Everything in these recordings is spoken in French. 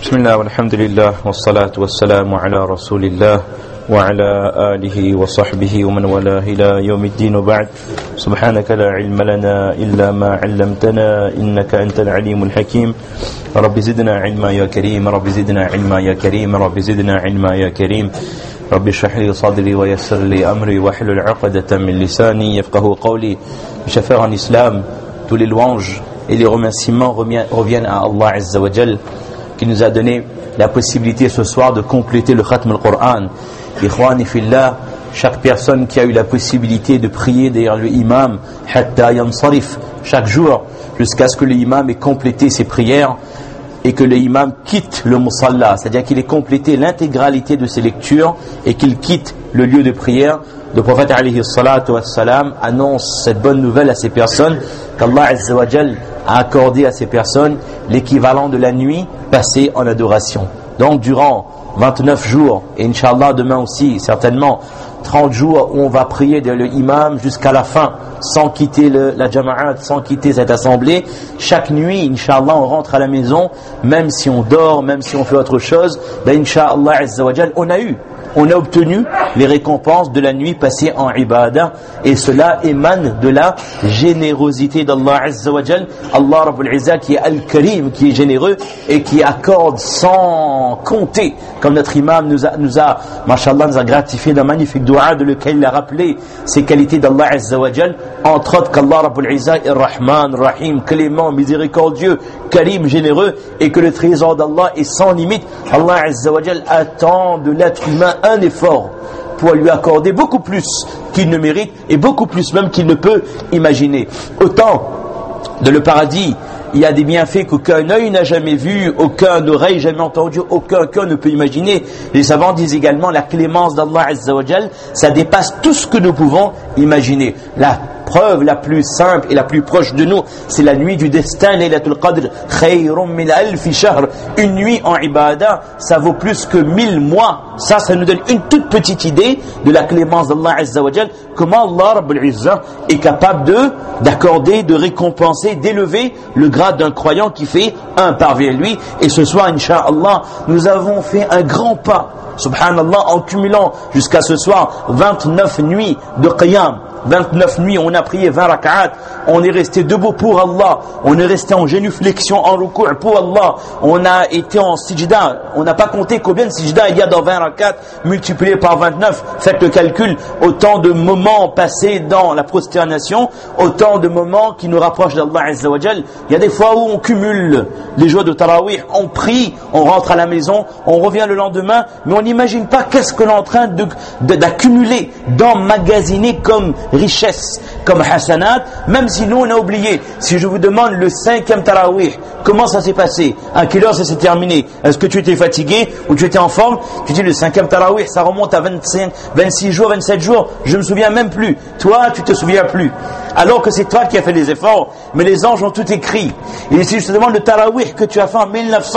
بسم الله والحمد لله والصلاة والسلام على رسول الله وعلى آله وصحبه ومن والاه إلى يوم الدين وبعد. سبحانك لا علم لنا إلا ما علمتنا إنك أنت العليم الحكيم. رب زدنا علما يا كريم، رب زدنا علما يا كريم، رب زدنا علما يا كريم. رب اشرح لي صدري ويسر لي أمري واحلل عقدة من لساني يفقهوا قولي. Chers frères en islam, tous les louanges et les remerciements reviennent à Allah Azza wa Jal, qui nous a donné la possibilité ce soir de compléter le khatm al-Qur'an. Ikhwani fillah, chaque personne qui a eu la possibilité de prier derrière le imam, hatta yansarif, chaque jour, jusqu'à ce que l'imam ait complété ses prières et que l'imam quitte le musalla, c'est-à-dire qu'il ait complété l'intégralité de ses lectures et qu'il quitte le lieu de prière. Le prophète alayhi salatu wassalam annonce cette bonne nouvelle à ces personnes, qu'Allah Azza wa Jal a accordé à ces personnes l'équivalent de la nuit passée en adoration. Donc durant 29 jours, et Inch'Allah demain aussi certainement 30 jours où on va prier de l'imam jusqu'à la fin, sans quitter la jama'at, sans quitter cette assemblée. Chaque nuit, Inch'Allah, on rentre à la maison, même si on dort, même si on fait autre chose, ben Inch'Allah Azza wa Jal, on a obtenu les récompenses de la nuit passée en ibadah, et cela émane de la générosité d'Allah Azza wa Jal. Allah Rabbul Izza qui est Al-Karim, qui est généreux et qui accorde sans compter, comme notre imam nous a gratifié d'un magnifique dua de lequel il a rappelé ces qualités d'Allah Azza wa Jal, entre autres qu'Allah Rabbul Izza est Rahman, Rahim, clément, miséricordieux, Karim, généreux, et que le trésor d'Allah est sans limite. Allah Azza wa Jal attend de l'être humain un effort pour lui accorder beaucoup plus qu'il ne mérite et beaucoup plus même qu'il ne peut imaginer. Autant de le paradis, il y a des bienfaits qu'aucun œil n'a jamais vu, aucun oreille jamais entendu, aucun cœur ne peut imaginer. Les savants disent également la clémence d'Allah Azza wa Jal, ça dépasse tout ce que nous pouvons imaginer. La preuve la plus simple et la plus proche de nous, c'est la nuit du destin, Laylatul Qadr, khayrun min alfi shahr. Une nuit en ibadah, ça vaut plus que 1000 mois. Ça nous donne une toute petite idée de la clémence d'Allah Azza wa Jal, comment Allah Rabbul Izza est capable d'accorder, de récompenser, d'élever le grade d'un croyant qui fait un pas vers lui. Et ce soir, Inch'Allah, nous avons fait un grand pas, subhanallah, en cumulant jusqu'à ce soir 29 nuits de qiyam. 29 nuits, on a prié 20 rak'at, on est resté debout pour Allah, on est resté en génuflexion, en ruku' pour Allah, on a été en sijda, on n'a pas compté combien de sijda il y a dans 20 rak'at, multiplié par 29, faites le calcul, autant de moments passés dans la prosternation, autant de moments qui nous rapprochent d'Allah Azza wa Jal. Il y a des fois où on cumule les jours de tarawih, on prie, on rentre à la maison, on revient le lendemain, mais on n'imagine pas qu'est-ce que l'on est en train d'accumuler, d'emmagasiner comme richesse, comme hasanat, même si nous on a oublié. Si je vous demande le 5e tarawih, comment ça s'est passé, à quelle heure ça s'est terminé, est-ce que tu étais fatigué ou tu étais en forme? Tu dis le 5e tarawih, ça remonte à 25, 26 jours, 27 jours, je me souviens même plus. Toi, tu te souviens plus, alors que c'est toi qui as fait les efforts, mais les anges ont tout écrit. Et si je te demande le tarawih que tu as fait en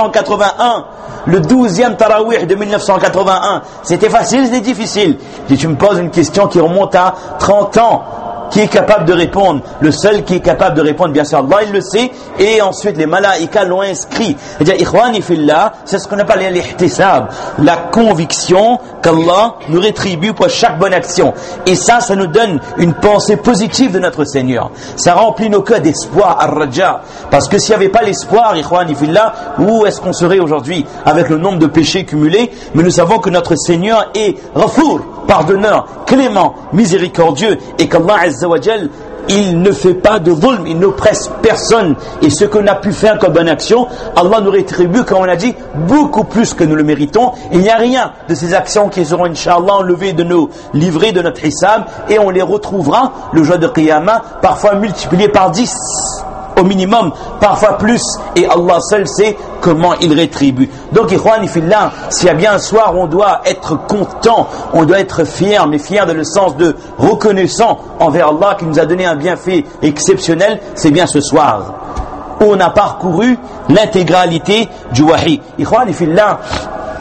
1981, le 12e tarawih de 1981, c'était facile, c'était difficile? Si tu me poses une question qui remonte à 30 ans, qui est capable de répondre? Le seul qui est capable de répondre, bien sûr, Allah, il le sait, et ensuite les malaïkas l'ont inscrit. C'est-à-dire, ikhwani fillah, c'est ce qu'on appelle l'ihtisab, la conviction qu'Allah nous rétribue pour chaque bonne action. Et ça nous donne une pensée positive de notre Seigneur. Ça remplit nos cœurs d'espoir, ar-raja. Parce que s'il n'y avait pas l'espoir, ikhwani fillah, où est-ce qu'on serait aujourd'hui avec le nombre de péchés cumulés? Mais nous savons que notre Seigneur est Ghafour, pardonneur, clément, miséricordieux, et qu'Allah Azza wa Jal, il ne fait pas de dhulm, il n'oppresse personne, et ce qu'on a pu faire comme bonne action, Allah nous rétribue, comme on a dit, beaucoup plus que nous le méritons. Il n'y a rien de ces actions qui seront Inch'Allah enlevées de nos livrets, de notre hisab, et on les retrouvera le jour de Qiyamah, parfois multipliées par 10 au minimum, parfois plus, et Allah seul sait comment il rétribue. Donc, ikhwani fillah, s'il y a bien un soir où on doit être content, on doit être fier, mais fier dans le sens de reconnaissant envers Allah qui nous a donné un bienfait exceptionnel, c'est bien ce soir où on a parcouru l'intégralité du wahi. Ikhwani fillah,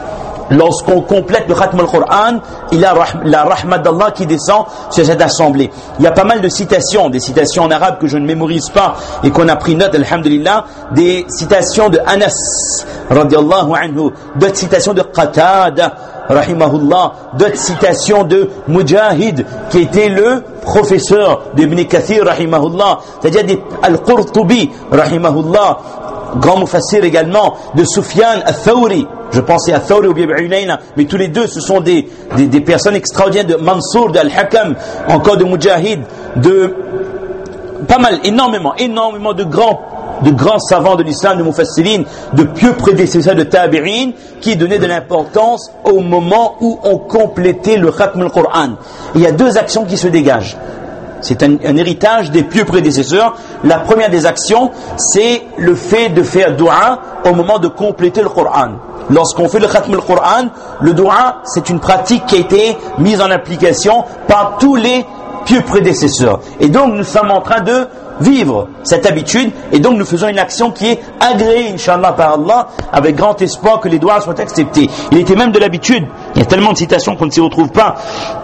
lorsqu'on complète le khatm al-Qur'an, il y a la rahmat d'Allah qui descend sur cette assemblée. Il y a pas mal de citations, des citations en arabe que je ne mémorise pas et qu'on a pris note, alhamdulillah, des citations de Anas, radiallahu anhu, d'autres citations de Qatada, rahimahullah, d'autres citations de Mujahid, qui était le professeur d'Ibn Kathir, rahimahullah, c'est-à-dire Al-Qurtubi, rahimahullah, grand mufassir également, de Sufyan al-Thawri, je pensais à Thawri ou Bibi Ulayna, mais tous les deux ce sont des personnes extraordinaires, de Mansour, de Al-Hakam, encore de Mujahid, de pas mal, énormément de grands savants de l'islam, de mufassirin, de pieux prédécesseurs de tabi'in, qui donnaient de l'importance au moment où on complétait le khatm al-Qur'an. Il y a deux actions qui se dégagent. C'est un héritage des pieux prédécesseurs. La première des actions, c'est le fait de faire dua au moment de compléter le Qur'an. Lorsqu'on fait le khatm al-Qur'an, le dua, c'est une pratique qui a été mise en application par tous les pieux prédécesseurs. Et donc nous sommes en train de vivre cette habitude, et donc nous faisons une action qui est agréée, Inch'Allah, par Allah, avec grand espoir que les doigts soient acceptés. Il était même de l'habitude, il y a tellement de citations qu'on ne s'y retrouve pas.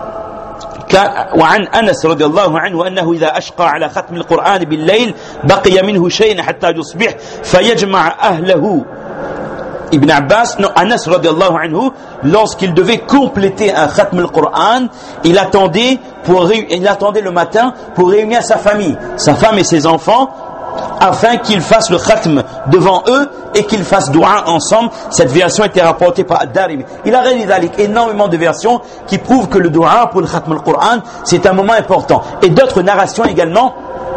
وعن أنس رضي الله عنه أنه إذا أشقى على ختم القرآن بالليل بقي منه شيء حتى يصبح فيجمع أهله. Ibn Abbas, non, Anas radiallahu anhu, lorsqu'il devait compléter un khatm al-Qur'an, il attendait le matin pour réunir sa famille, sa femme et ses enfants, afin qu'ils fassent le khatm devant eux et qu'ils fassent dua ensemble. Cette version était rapportée par Ad-Darimi. Il a réalisé énormément de versions qui prouvent que le dua pour le khatm al-Qur'an, c'est un moment important. Et d'autres narrations également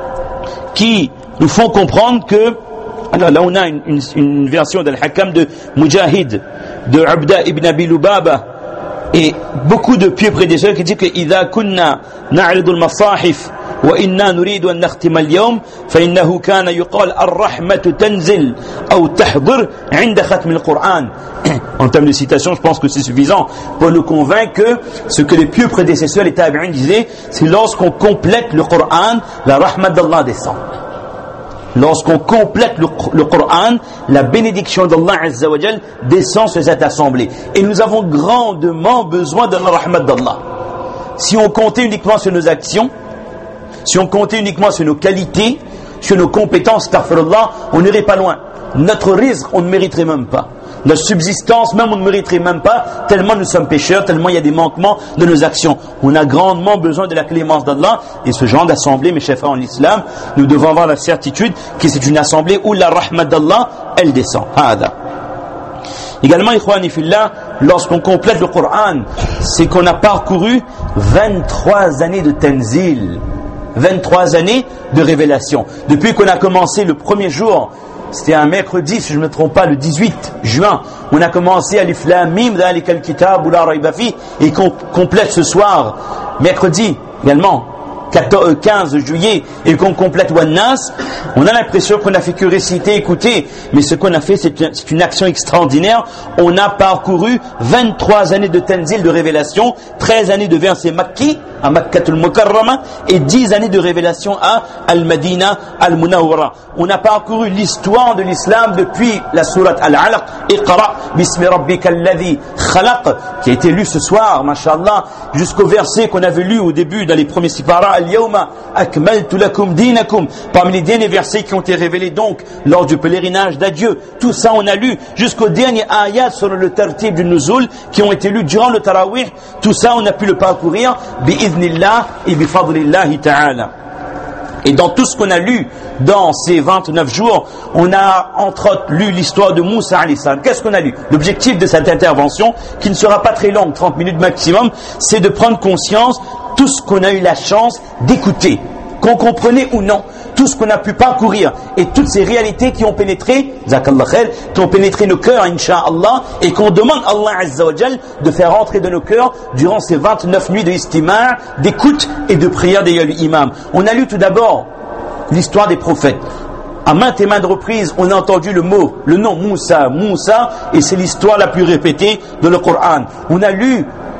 qui nous font comprendre que, alors là on a une version d'Al-Hakam de Mujahid, de Abda ibn Abi Lubaba, et beaucoup de pieux prédécesseurs qui disent que إذا كنا نعرض المصاحف وإنا نريد أن نختم اليوم فإنه كان يقال الرحمة تنزل أو تحضر عند ختم القرآن. En termes de citation, je pense que c'est suffisant pour nous convaincre que ce que les pieux prédécesseurs, les tabi'in disaient, c'est lorsqu'on complète le Coran, la rahmat d'Allah descend. Lorsqu'on complète le Coran, la bénédiction d'Allah Azza wa Jal descend sur cette assemblée. Et nous avons grandement besoin de la rahmat d'Allah. Si on comptait uniquement sur nos actions, si on comptait uniquement sur nos qualités, sur nos compétences, astaghfirullah, on n'irait pas loin. Notre rizq, on ne mériterait même pas. Notre subsistance, même on ne mériterait même pas, tellement nous sommes pécheurs, tellement il y a des manquements de nos actions. On a grandement besoin de la clémence d'Allah, et ce genre d'assemblée, mes chers frères en l'islam, nous devons avoir la certitude que c'est une assemblée où la rahmat d'Allah, elle descend. Hada. Également, ikhwani fillah, lorsqu'on complète le Coran, c'est qu'on a parcouru 23 années de tanzil, 23 années de révélation. Depuis qu'on a commencé le premier jour, c'était un mercredi, si je ne me trompe pas, le 18 juin, on a commencé Alif Lam Mim, Dhalika al-Kitab la Rayba Fi, et qu'on complète ce soir, mercredi également, 15 juillet, et qu'on complète Wan-Nas, on a l'impression qu'on n'a fait que réciter, écouter, mais ce qu'on a fait, c'est une action extraordinaire. On a parcouru 23 années de tanzil, de révélation, 13 années de versets makki, à Makkatul Mukarrama, et 10 années de révélation à Al-Madina Al-Munawwara. On a parcouru l'histoire de l'islam depuis la sourate Al-Alaq, Iqra bismi rabbika alladhi khalaq, qui a été lu ce soir, mashallah, jusqu'au verset qu'on avait lu au début dans les premiers sipara, Al-Yawma akmaltu lakum dinakum, parmi les derniers versets qui ont été révélés donc lors du pèlerinage d'adieu. Tout ça on a lu jusqu'au dernier ayat sur le tartib du nuzul qui ont été lus durant le tarawih. Tout ça on a pu le parcourir bi'idhnillah et bifadlillahi ta'ala. Et dans tout ce qu'on a lu dans ces 29 jours, on a entre autres lu l'histoire de Moussa alayhi salam. Qu'est-ce qu'on a lu? L'objectif de cette intervention, qui ne sera pas très longue, 30 minutes maximum, c'est de prendre conscience tout ce qu'on a eu la chance d'écouter, qu'on comprenait ou non, tout ce qu'on a pu parcourir et toutes ces réalités qui ont pénétré, Zakallah khair, qui ont pénétré nos cœurs, Inch'Allah, et qu'on demande à Allah Azza wa Jal de faire entrer dans nos cœurs durant ces 29 nuits de istima', d'écoute et de prière des imams. On a lu tout d'abord l'histoire des prophètes. À maintes et maintes reprises, on a entendu le nom Moussa, et c'est l'histoire la plus répétée de le Coran. On a lu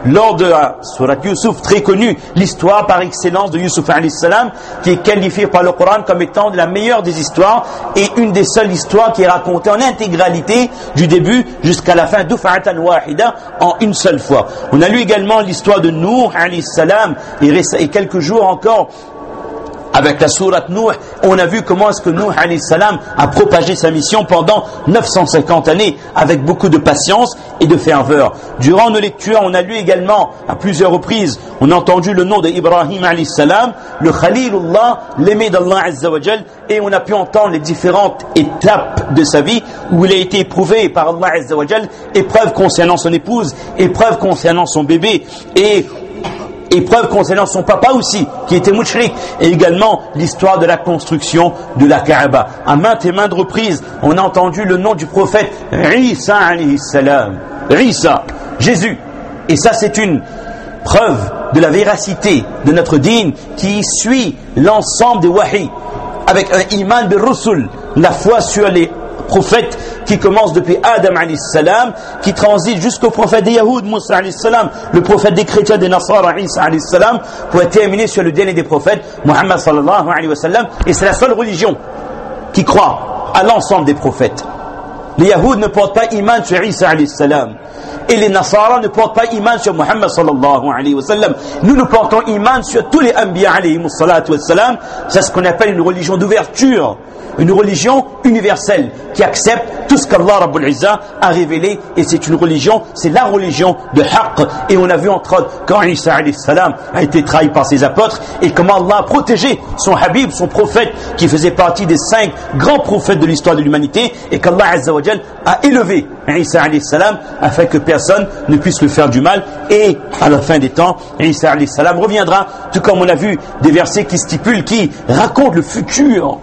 lors de la sourate Yusuf, très connue, l'histoire par excellence de Yusuf alayhi salam, qui est qualifiée par le Coran comme étant la meilleure des histoires et une des seules histoires qui est racontée en intégralité du début jusqu'à la fin, duf'atan wahida, en une seule fois. On a lu également l'histoire de Nuh alayhi salam et quelques jours encore avec la sourate Nuh, on a vu comment est-ce que Nuh alayhi salam a propagé sa mission pendant 950 années avec beaucoup de patience et de ferveur. Durant nos lectures, on a lu également à plusieurs reprises, on a entendu le nom d'Ibrahim alayhi salam, le Khalilullah, l'aimé d'Allah azza wa jal, et on a pu entendre les différentes étapes de sa vie où il a été éprouvé par Allah azza wa jal, épreuve concernant son épouse, épreuve concernant son bébé et épreuve concernant son papa aussi, qui était mushrik, et également l'histoire de la construction de la Kaaba. À maintes et maintes reprises, on a entendu le nom du prophète Isa alayhi salam. Isa, Jésus. Et ça, c'est une preuve de la véracité de notre dîn qui suit l'ensemble des wahis, avec un iman bil rusul, la foi sur les prophète qui commence depuis Adam alayhi salam, qui transite jusqu'au prophète des Yahoud, Moussa alayhi salam, le prophète des chrétiens, des Nasara, Isa alayhi salam, pour terminer sur le dernier des prophètes, Muhammad sallallahu alayhi wa sallam. Et c'est la seule religion qui croit à l'ensemble des prophètes. Les Yahoud ne portent pas iman sur Isa alayhi salam. Et les Nasara ne portent pas iman sur Muhammad sallallahu alayhi wa sallam. Nous portons iman sur tous les Anbiya alayhi salatu wa sallam. C'est ce qu'on appelle une religion d'ouverture, une religion universelle qui accepte tout ce qu'Allah Rabbul Izza a révélé, et c'est une religion, c'est la religion de Haqq. Et on a vu entre autres quand Isa alayhi salam a été trahi par ses apôtres et comment Allah a protégé son Habib, son prophète qui faisait partie des 5 grands prophètes de l'histoire de l'humanité, et qu'Allah Azza wa Jal a élevé Isa alayhi salam afin que personne ne puisse lui faire du mal. Et à la fin des temps, Isa alayhi salam reviendra, tout comme on a vu des versets qui stipulent, qui racontent le futur.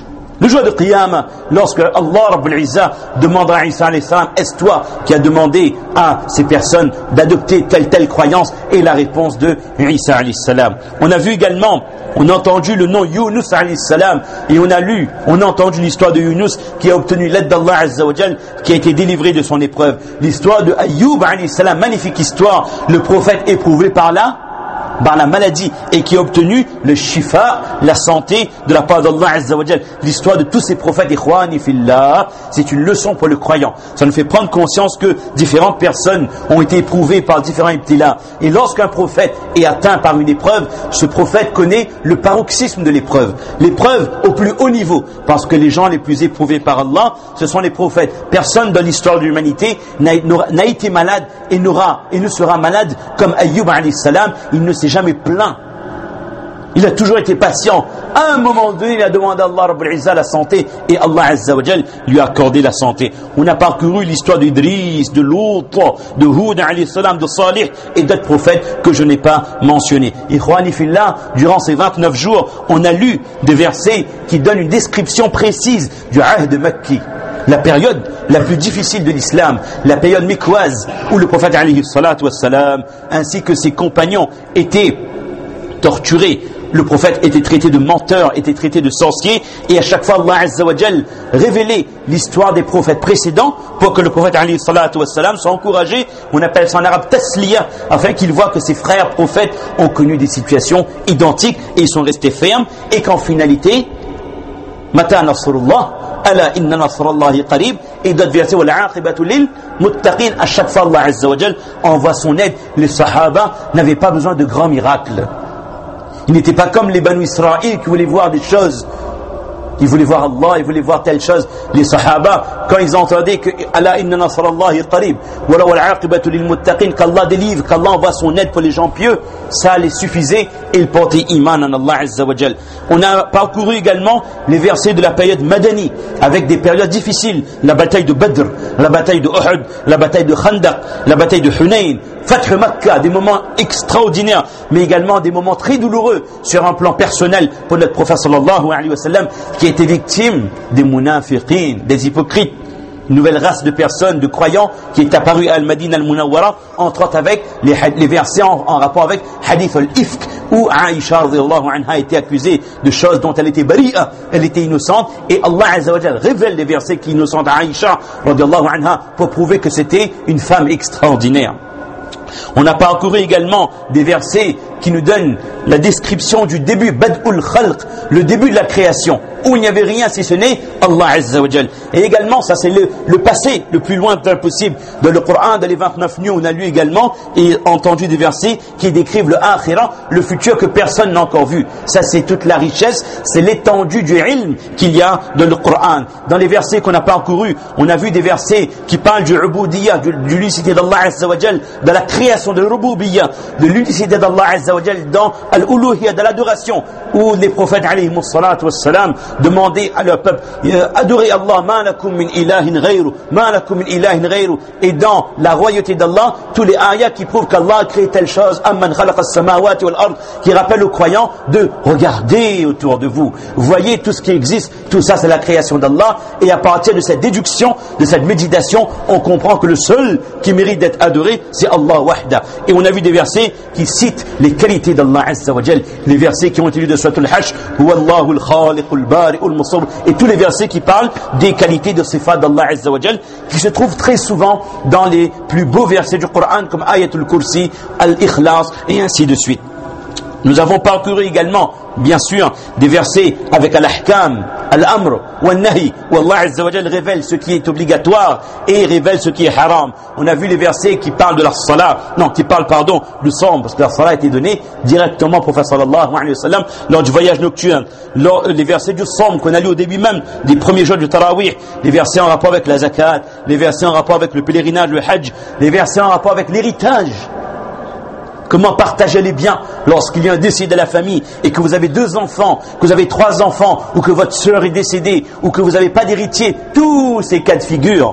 Le jour de Qiyam, lorsque Allah Rabbul Izza demandera à Isa alayhi salam, est-ce toi qui as demandé à ces personnes d'adopter telle croyance? Et la réponse de Isa alayhi salam. On a vu également, on a entendu le nom Yunus alayhi salam, et on a entendu l'histoire de Yunus qui a obtenu l'aide d'Allah Azza wa Jal, qui a été délivré de son épreuve. L'histoire de Ayyub alayhi salam, magnifique histoire, le prophète éprouvé par la maladie et qui a obtenu le shifa, la santé de la part d'Allah Azza wa Jal. L'histoire de tous ces prophètes, ikhwani fillah, c'est une leçon pour le croyant. Ça nous fait prendre conscience que différentes personnes ont été éprouvées par différents ibtila. Et lorsqu'un prophète est atteint par une épreuve, ce prophète connaît le paroxysme de l'épreuve au plus haut niveau, parce que les gens les plus éprouvés par Allah, ce sont les prophètes. Personne dans l'histoire de l'humanité n'a été malade et ne sera malade comme Ayyub alayhi salam. Il ne s'est jamais plaint. Il a toujours été patient. À un moment donné, il a demandé à Allah Rabbul Izza la santé, et Allah Azza wa Jal lui a accordé la santé. On a parcouru l'histoire d'Idris, de Lut, de Hud alayhi salam, de Salih et d'autres prophètes que je n'ai pas mentionnés. Ikhwani fillah, durant ces 29 jours, on a lu des versets qui donnent une description précise du Ahd Makki, la période la plus difficile de l'islam, la période mécoise où le prophète alayhi salatu wassalam ainsi que ses compagnons étaient torturés. Le prophète était traité de menteur, était traité de sorcier, et à chaque fois Allah Azza wa Jal révélait l'histoire des prophètes précédents pour que le prophète alayhi salatu wassalam soit encouragé. On appelle ça en arabe tasliya, afin qu'il voit que ses frères prophètes ont connu des situations identiques et ils sont restés fermes, et qu'en finalité, mata nasrullah, ala inna nasrallahi qarib, et d'autres versets, wal aqibatu lil muttaqin. À chaque fois Allah Azza wa Jal envoie son aide. Les sahaba n'avaient pas besoin de grands miracles. Ils n'étaient pas comme les Banu Israël qui voulaient voir des choses. Ils voulaient voir Allah, ils voulaient voir telle chose. Les Sahaba, quand ils entendaient que Allah inna nasrallahi qarib, wala wal aqibatu lil muttaqin, qu'Allah délivre, qu'Allah envoie son aide pour les gens pieux, ça les suffisait, et ils portaient iman en Allah Azza wa Jal. On a parcouru également les versets de la période Madani, avec des périodes difficiles. La bataille de Badr, la bataille de Uhud, la bataille de Khandaq, la bataille de Hunayn, Fath Makkah, des moments extraordinaires, mais également des moments très douloureux sur un plan personnel pour notre prophète sallallahu alayhi wa sallam, qui a été victime des munafiqin, des hypocrites, une nouvelle race de personnes, de croyants qui est apparue à Al-Madina Al-Munawwara, entre autres avec les versets en rapport avec Hadith al-Ifk, où Aïcha radhiyallahu anha a été accusée de choses dont elle était bari'a, elle était innocente, et Allah Azza wa Jal révèle des versets qui innocentent à Aïcha radhiyallahu anha pour prouver que c'était une femme extraordinaire. On a parcouru également des versets qui nous donnent la description du début, Bad'ul Khalq, le début de la création, où il n'y avait rien si ce n'est Allah Azza wa Jal. Et également, ça c'est le passé, le plus lointain possible. Dans le Coran, dans les 29 nuits, on a lu également et entendu des versets qui décrivent le akhira, le futur que personne n'a encore vu. Ça c'est toute la richesse, c'est l'étendue du ilm qu'il y a dans le Coran. Dans les versets qu'on a parcourus, on a vu des versets qui parlent du ubudiyya, de l'unicité d'Allah Azza wa Jal, de la création de l'ubudiyya, de l'unicité d'Allah Azza wa Jal dans al-uluhiyya, de l'adoration, où les prophètes alayhimus salatu wassalam demandaient à leur peuple, adorez Allah, ma lakum min ilahin ghayru, ma lakum min ilahin ghayru. Et dans la royauté d'Allah, tous les ayats qui prouvent qu'Allah a créé telle chose, amman khalaqa as-samawati wal ard, qui rappellent aux croyants de regarder autour de vous. Voyez tout ce qui existe, tout ça c'est la création d'Allah, et à partir de cette déduction, de cette méditation, on comprend que le seul qui mérite d'être adoré, c'est Allah wahda. Et on a vu des versets qui citent les qualités d'Allah Azza wa Jal, les versets qui ont été lus de Surat al-Hajj, Wallahu al-Khaliq al-Bari al-Musawwir, et tous les versets qui parlent des qualités de sifat d'Allah Azza wa Jal, qui se trouvent très souvent dans les plus beaux versets du Coran, comme Ayatul Kursi, Al-Ikhlas, et ainsi de suite. Nous avons parcouru également, bien sûr, des versets avec Al-Ahkam, Al-Amr, Wal-Nahi, où Allah Azza wa Jal révèle ce qui est obligatoire et révèle ce qui est haram. On a vu les versets qui parlent de la salat, du somme, parce que la salat a été donnée directement au prophète sallallahu alayhi wa sallam lors du voyage nocturne. Les versets du somme qu'on a lu au début même des premiers jours du Tarawih, les versets en rapport avec la zakat, les versets en rapport avec le pèlerinage, le hajj, les versets en rapport avec l'héritage. Comment partager les biens lorsqu'il y a un décès de la famille et que vous avez 2 enfants, que vous avez 3 enfants, ou que votre sœur est décédée, ou que vous n'avez pas d'héritier. Tous ces cas de figure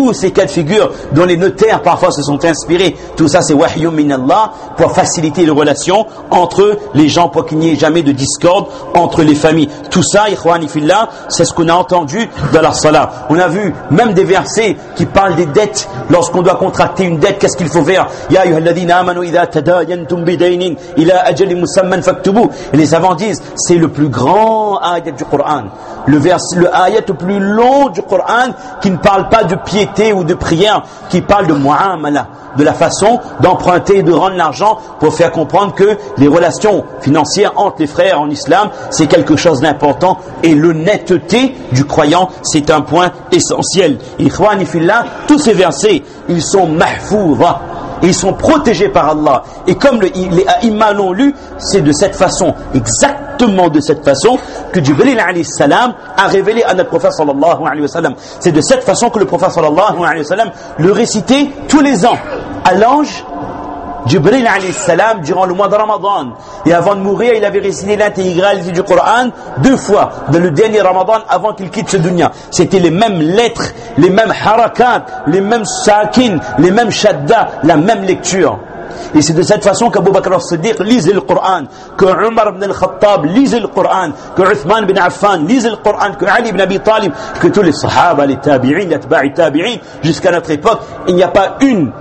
dont les notaires parfois se sont inspirés, tout ça c'est wahyum min Allah pour faciliter les relations entre les gens, pour qu'il n'y ait jamais de discorde entre les familles. Tout ça, ikhwani fillah, c'est ce qu'on a entendu dans la salat. On a vu même des versets qui parlent des dettes. Lorsqu'on doit contracter une dette, qu'est-ce qu'il faut faire? Ya ayyuhalladhina amanu idha tadayantum bidaynin ila ajalin musamman faktubu. Et les savants disent, c'est le plus grand ayat du Coran, le ayat le plus long du Coran, qui ne parle pas de piété ou de prière, qui parle de mu'amala, de la façon d'emprunter et de rendre l'argent, pour faire comprendre que les relations financières entre les frères en islam, c'est quelque chose d'important, et l'honnêteté du croyant, c'est un point essentiel. Ikhwani fillah, tous ces versets, ils sont mahfouza, ils sont protégés par Allah. Et comme les a'imma l'ont lu, c'est de cette façon, exactement de cette façon, que Jibril alayhi salam a révélé à notre prophète sallallahu alayhi wa sallam. C'est de cette façon que le prophète sallallahu alayhi wa sallam le récitait tous les ans à l'ange Jibril alayhi salam durant le mois de Ramadan. Et avant de mourir, il avait récité l'intégralité du Coran 2 fois dans le dernier Ramadan avant qu'il quitte ce dunya. C'était les mêmes lettres, les mêmes harakat, les mêmes sakin, les mêmes shadda, la même lecture. Et c'est de cette façon qu'Abu Bakr as-Siddiq lisait le Coran, que Umar ibn al-Khattab lisait le Coran, que Uthman ibn Affan lisait le Coran, que Ali ibn Abi Talib, que tous les sahaba, les tabi'in, les atba'i tabi'in, jusqu'à notre époque, il n'y a pas une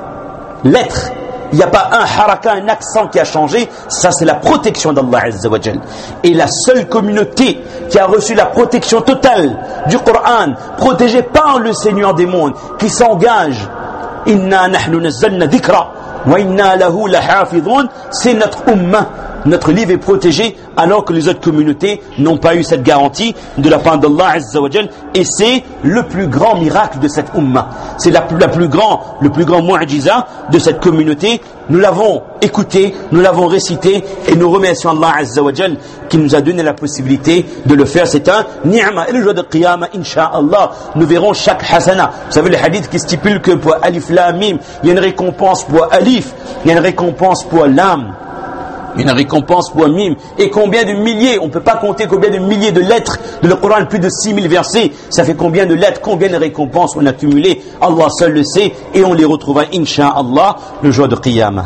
lettre, il n'y a pas un haraka, un accent qui a changé. Ça c'est la protection d'Allah Azza wa Jal. Et la seule communauté qui a reçu la protection totale du Coran, protégée par le Seigneur des mondes, qui s'engage, inna nahnu nazzalna dhikra wa inna lahu lahafidhun, c'est notre ummah. Notre livre est protégé, alors que les autres communautés n'ont pas eu cette garantie de la part d'Allah Azza wa Jal. Et c'est le plus grand miracle de cette ummah. C'est le plus grand mu'jiza de cette communauté. Nous l'avons écouté, nous l'avons récité, et nous remercions Allah Azza wa Jal qui nous a donné la possibilité de le faire. C'est un ni'ma. Et le jour de Qiyamah, insha'Allah, nous verrons chaque hasana. Vous savez le hadith qui stipule que pour Alif Lam Mim, il y a une récompense pour Alif, il y a une récompense pour Lam, une récompense pour Mim. Et combien de milliers, on ne peut pas compter combien de milliers de lettres de le Coran, plus de 6000 versets, ça fait combien de lettres, combien de récompenses on a accumulées, Allah seul le sait, et on les retrouvera insha'Allah le jour de Qiyamah.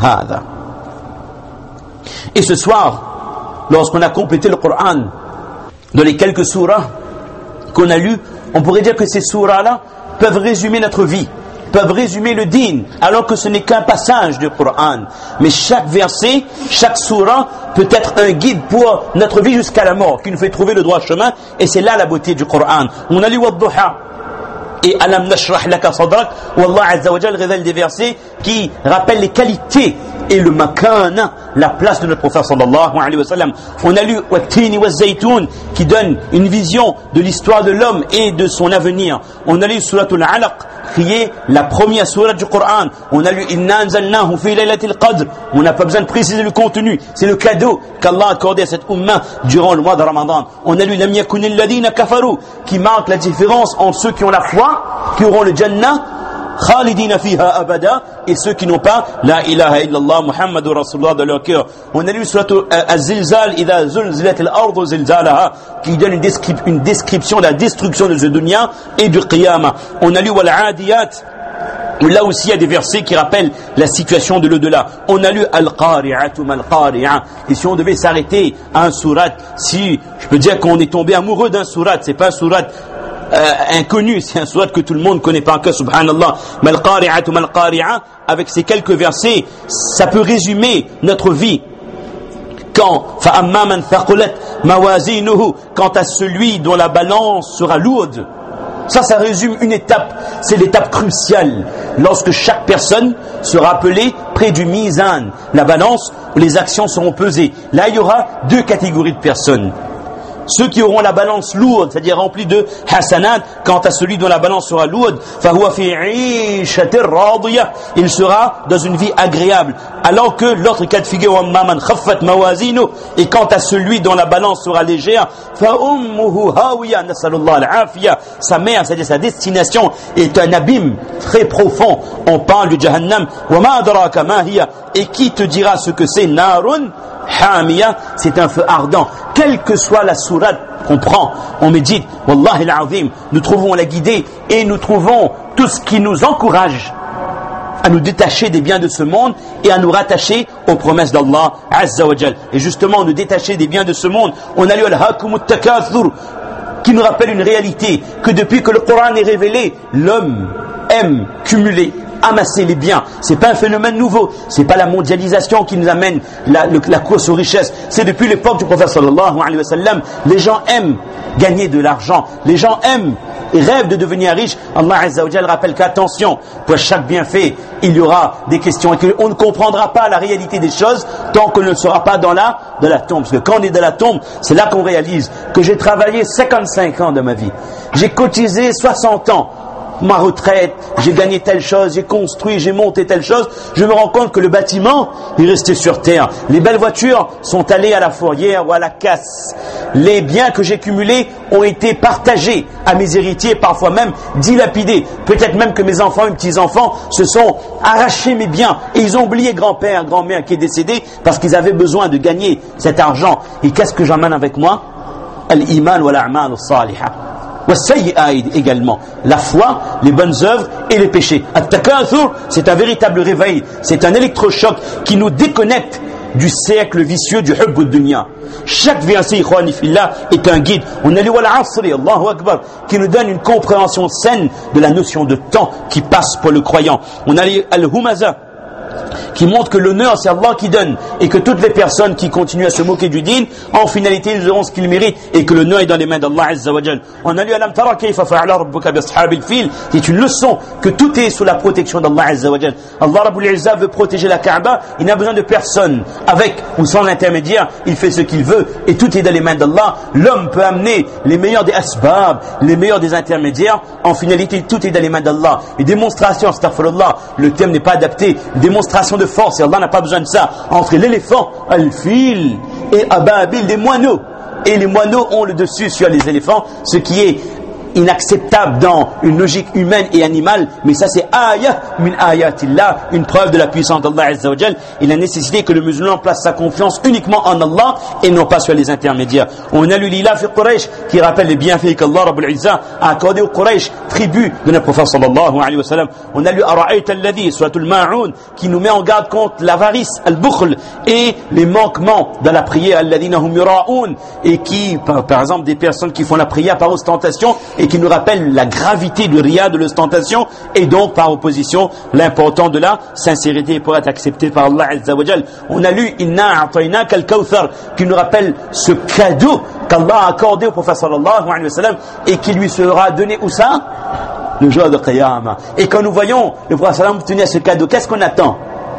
Et ce soir, lorsqu'on a complété le Coran dans les quelques surahs qu'on a lus, on pourrait dire que ces surahs-là peuvent résumer notre vie, peuvent résumer le din, alors que ce n'est qu'un passage du Coran. Mais chaque verset, chaque surah peut être un guide pour notre vie jusqu'à la mort, qui nous fait trouver le droit chemin, et c'est là la beauté du Coran. On a lu Wadduha, et Alam nashrah laka sadrak, où Allah Azza wa Jal révèle des versets qui rappellent les qualités et le makana, la place de notre prophète sallallahu alayhi wa sallam. On a lu Wat-Tini wa-Zaytoun qui donne une vision de l'histoire de l'homme et de son avenir. On a lu Suratul Alaq qui est la première sourate du Coran. On a lu Inna anzalnahu fi laylatil qadr. On n'a pas besoin de préciser le contenu, c'est le cadeau qu'Allah a accordé à cette umma durant le mois de Ramadan. On a lu Lam yakunil ladina kafaru qui marque la différence entre ceux qui ont la foi, qui auront le Jannah Khalidina fiha abada, et ceux qui n'ont pas la ilaha illallah Muhammadur Rasulullah dans leur cœur. On a lu Surat Az-Zilzal idha zulzilat al-ardu zilzalaha qui donne une description de la destruction de ce dunya et du qiyamah. On a lu Wal Adiyat, là aussi il y a des versets qui rappellent la situation de l'au-delà. On a lu Al-Qari'atu mal-Qari'a, et si on devait s'arrêter à un surat, si je peux dire qu'on est tombé amoureux d'un surat, c'est pas un surat inconnu, c'est un surat que tout le monde connaît par cœur, subhanallah. Mal-Qari'atu mal-Qari'a, avec ces quelques versets, ça peut résumer notre vie. Quand fa'amma man thaqulat mawazinuhu, quant à celui dont la balance sera lourde. Ça résume une étape, c'est l'étape cruciale, lorsque chaque personne sera appelée près du mizan, la balance où les actions seront pesées. Là, il y aura deux catégories de personnes. Ceux qui auront la balance lourde, c'est-à-dire remplie de hasanat, quant à celui dont la balance sera lourde, fahuwa fi 'ishatir radiyah, il sera dans une vie agréable. Alors que l'autre cas de figure, amma man khaffat mawazinu, et quant à celui dont la balance sera légère, fa ummuhu hawiya, nasallallahu al-afiyah, sa mère, c'est-à-dire sa destination, est un abîme très profond. On parle du jahannam, wa ma adraka ma hiya, et qui te dira ce que c'est? Narun Hamiya, c'est un feu ardent. Quelle que soit la sourate qu'on prend, on médite, Wallahi al-Azim, nous trouvons la guidée et nous trouvons tout ce qui nous encourage à nous détacher des biens de ce monde et à nous rattacher aux promesses d'Allah Azza wa Jal. Et justement, nous détacher des biens de ce monde, on a lu Al-Hakumut Takathur qui nous rappelle une réalité, que depuis que le Coran est révélé, l'homme aime cumuler, amasser les biens. C'est pas un phénomène nouveau, c'est pas la mondialisation qui nous amène la course aux richesses. C'est depuis l'époque du prophète sallallahu alayhi wa sallam, les gens aiment gagner de l'argent, les gens aiment et rêvent de devenir riches. Allah Azza wa Jal rappelle qu'attention, pour chaque bienfait, il y aura des questions et qu'on ne comprendra pas la réalité des choses tant qu'on ne sera pas dans la tombe. Parce que quand on est dans la tombe, c'est là qu'on réalise que j'ai travaillé 55 ans de ma vie, j'ai cotisé 60 ans, ma retraite, j'ai gagné telle chose, j'ai construit, j'ai monté telle chose. Je me rends compte que le bâtiment est resté sur terre. Les belles voitures sont allées à la fourrière ou à la casse. Les biens que j'ai cumulés ont été partagés à mes héritiers, parfois même dilapidés. Peut-être même que mes enfants et mes petits-enfants se sont arrachés mes biens et ils ont oublié grand-père, grand-mère qui est décédé parce qu'ils avaient besoin de gagner cet argent. Et qu'est-ce que j'emmène avec moi? Al-iman wa al-a'mal as-salihah. Également la foi, les bonnes œuvres et les péchés. At-Takathur, c'est un véritable réveil, c'est un électrochoc qui nous déconnecte du cercle vicieux du hubb ad-dunya. Chaque verset, ikhwani fillah, est un guide. On a lu Wal Asri, Allahu Akbar, qui nous donne une compréhension saine de la notion de temps qui passe pour le croyant. On a lu Al-Humaza, qui montre que l'honneur c'est Allah qui donne et que toutes les personnes qui continuent à se moquer du dîn, en finalité ils auront ce qu'ils méritent et que l'honneur est dans les mains d'Allah Azza wa Jal. On a lu Alam tara kayfa fa'ala rabbuka bi ashabil fil, qui est une leçon que tout est sous la protection d'Allah Azza wa Jal. Allah Rabbul Izza veut protéger la Kaaba, il n'a besoin de personne, avec ou sans l'intermédiaire, il fait ce qu'il veut et tout est dans les mains d'Allah. L'homme peut amener les meilleurs des asbab, les meilleurs des intermédiaires, en finalité tout est dans les mains d'Allah. Et démonstration, astaghfirullah, le terme n'est pas adapté, démonstration de force, et Allah n'a pas besoin de ça, entre l'éléphant, al-fil, et ababil, des moineaux. Et les moineaux ont le dessus sur les éléphants, ce qui est inacceptable dans une logique humaine et animale, mais ça c'est ayah min ayatillah, une preuve de la puissance d'Allah Azza wa Jal. Il a nécessité que le musulman place sa confiance uniquement en Allah et non pas sur les intermédiaires. On a lu l'Ila fi Quraysh qui rappelle les bienfaits qu'Allah Rabbul Izza a accordé aux Quraysh, tribu de notre prophète sallallahu alayhi wa sallam. On a lu Ara'ayta alladhi, suratul Ma'un, qui nous met en garde contre l'avarice, al-bukhl, et les manquements dans la prière, alladhina hum yura'un, et qui, par exemple, des personnes qui font la prière par ostentation et qui nous rappelle la gravité du riya, de l'ostentation, et donc par opposition l'important de la sincérité pour être accepté par Allah Azza wa Jal. On a lu Inna a'tainaka al-kawthar, qui nous rappelle ce cadeau qu'Allah a accordé au prophète sallallahu alayhi wa sallam et qui lui sera donné où ça? le jour de Qiyamah. Et quand nous voyons le prophète sallam obtenir ce cadeau, qu'est-ce qu'on attend?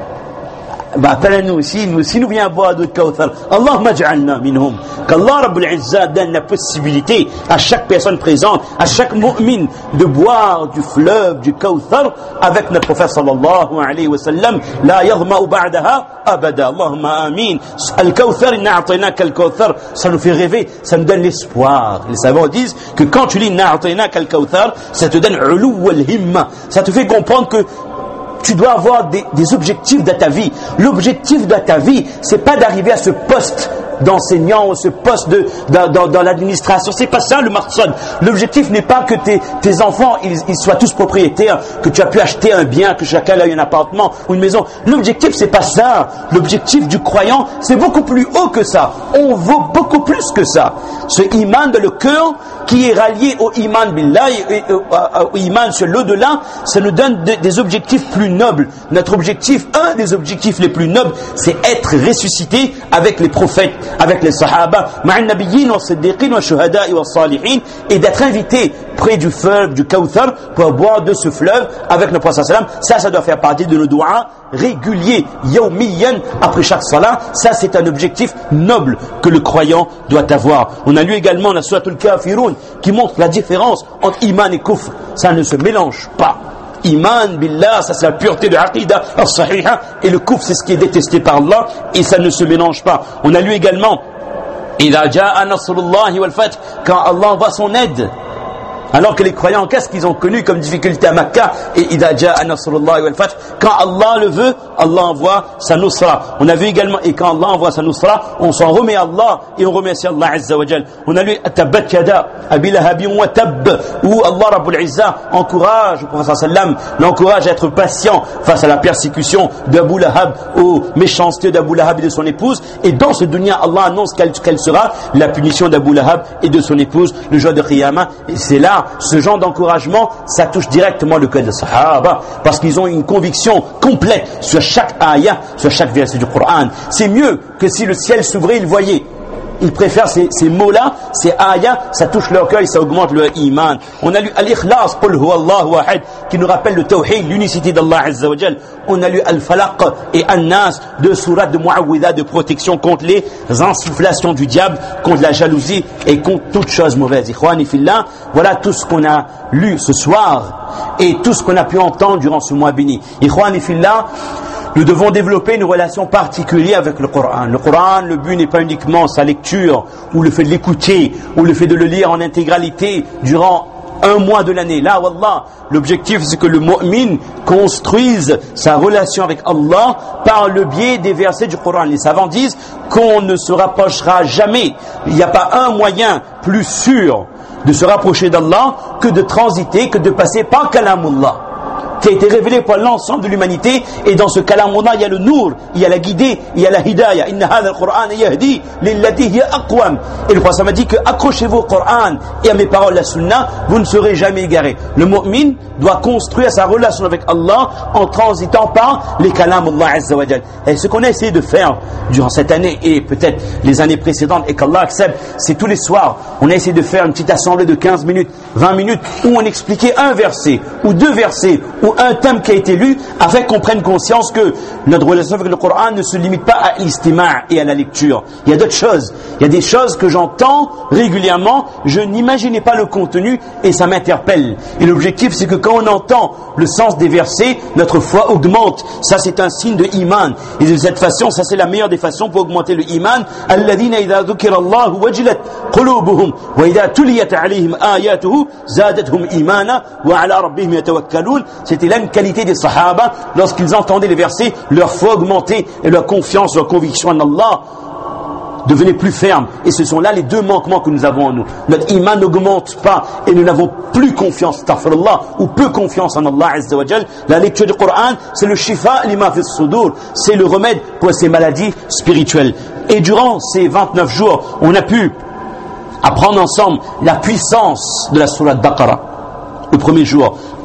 Appelle-nous si nous vient boire de Kawthar, Allahumma ja'alna minhum. Qu'Allah Rabbul Izzah donne la possibilité à chaque personne présente, à chaque mu'min, de boire du fleuve du Kawthar avec notre prophète sallallahu alayhi wa sallam. La yaghma'u ba'daha abada. Allahumma amin. Al-Kawthar, inna a'tainaka al-Kawthar, ça nous fait rêver, ça nous donne l'espoir. Les savants disent que quand tu lis inna a'tainaka al-Kawthar, ça te donne ulu wal-himma. Ça te fait comprendre que tu dois avoir des objectifs de ta vie. L'objectif de ta vie, c'est pas d'arriver à ce poste d'enseignant ou ce poste dans l'administration. C'est pas ça le maqsad. L'objectif n'est pas que tes enfants ils soient tous propriétaires, que tu as pu acheter un bien, que chacun ait un appartement ou une maison. L'objectif c'est pas ça. L'objectif du croyant c'est beaucoup plus haut que ça. On vaut beaucoup plus que ça. Ce iman de le cœur qui est rallié au iman billah et au iman sur l'au-delà, ça nous donne des objectifs plus nobles. Notre objectif, un des objectifs les plus nobles, c'est être ressuscité avec les prophètes, avec les sahaba, ma'an nabiyyin wa siddiqin wa shuhada'i wa salihin, et d'être invité près du fleuve du Kawthar pour boire de ce fleuve avec le prophète sallam. Ça doit faire partie de nos doigts réguliers, yawmiyan, après chaque salat. Ça c'est un objectif noble que le croyant doit avoir. On a lu également la sourate al-Kafirun qui montre la différence entre iman et kufr. Ça ne se mélange pas. Iman billah, ça c'est la pureté de l'aqidah as-sahiha, et le kufr c'est ce qui est détesté par Allah, et ça ne se mélange pas. On a lu également idha ja'a nasrullahi wal fath, quand Allah envoie son aide. Alors que les croyants, qu'est-ce qu'ils ont connu comme difficulté à Makkah? Et idha ja'a nasrullahi wal fath, quand Allah le veut, Allah envoie sa nusra. On a vu également, et quand Allah envoie sa nusra, on s'en remet à Allah et on remercie Allah Azza wa Jal. On a lu Tabbat yada Abi Lahabin wa Tabb, où Allah Rabbul Izzah encourage le prophète sallam, l'encourage à être patient face à la persécution d'Abu Lahab, aux méchancetés d'Abu Lahab et de son épouse. Et dans ce dunya, Allah annonce quelle sera la punition d'Abu Lahab et de son épouse le jour de Qiyamah. Et c'est là, ce genre d'encouragement, ça touche directement le cœur des Sahaba, parce qu'ils ont une conviction complète sur chaque ayah, sur chaque verset du Coran. C'est mieux que si le ciel s'ouvrait, ils voyaient. Ils préfèrent ces mots-là, ces ayahs, ça touche leur cœur et ça augmente leur iman. On a lu Al-Ikhlas, Qul huwa Allahu ahad, qui nous rappelle le tawhid, l'unicité d'Allah Azza wa Jal. On a lu Al-Falaq et An-Nas, deux sourates de Mu'awwidha, de protection contre les insufflations du diable, contre la jalousie et contre toute chose mauvaise. Ikhwani fillah, voilà tout ce qu'on a lu ce soir et tout ce qu'on a pu entendre durant ce mois béni. Ikhwani fillah, nous devons développer une relation particulière avec le Coran. Le Coran, le but n'est pas uniquement sa lecture, ou le fait de l'écouter, ou le fait de le lire en intégralité durant un mois de l'année. Là, wallah, l'objectif c'est que le mu'min construise sa relation avec Allah par le biais des versets du Coran. Les savants disent qu'on ne se rapprochera jamais. Il n'y a pas un moyen plus sûr de se rapprocher d'Allah que de transiter, que de passer par Kalamullah, qui a été révélé pour l'ensemble de l'humanité. Et dans ce kalam-là, il y a le nour, il y a la guidée, il y a la hidayah. Inna hadha al-Qur'an yahdi lillati hiya aqwam. Et le prophète m'a dit que accrochez-vous au Coran et à mes paroles, la sunna, vous ne serez jamais égarés. Le mu'min doit construire sa relation avec Allah en transitant par les kalam Allah Azza wa Jal. Et ce qu'on a essayé de faire durant cette année et peut-être les années précédentes, et qu'Allah accepte, c'est tous les soirs, on a essayé de faire une petite assemblée de 15 minutes, 20 minutes, où on expliquait un verset, ou deux versets, ou un thème qui a été lu, afin qu'on prenne conscience que notre relation avec le Coran ne se limite pas à l'istima' et à la lecture. Il y a d'autres choses. Il y a des choses que j'entends régulièrement, je n'imaginais pas le contenu et ça m'interpelle. Et l'objectif, c'est que quand on entend le sens des versets, notre foi augmente. Ça, c'est un signe de iman. Et de cette façon, ça c'est la meilleure des façons pour augmenter le iman. Alladhina idha dhukira Allahu wajilat qulubuhum wa idha tuliyat alayhim ayatuhu zadatuhum imana wa ala rabbihim yatawakkalun. C'était là une qualité des Sahaba. Lorsqu'ils entendaient les versets, leur foi augmentait et leur confiance, leur conviction en Allah devenait plus ferme. Et ce sont là les deux manquements que nous avons en nous. Notre iman n'augmente pas et nous n'avons plus confiance, astaghfirullah, ou peu confiance en Allah Azza wa Jal. La lecture du Coran, c'est le shifa lima fi sudur, c'est le remède pour ces maladies spirituelles. Et durant ces 29 jours, on a pu apprendre ensemble la puissance de la sourate Baqarah. Le premier jour,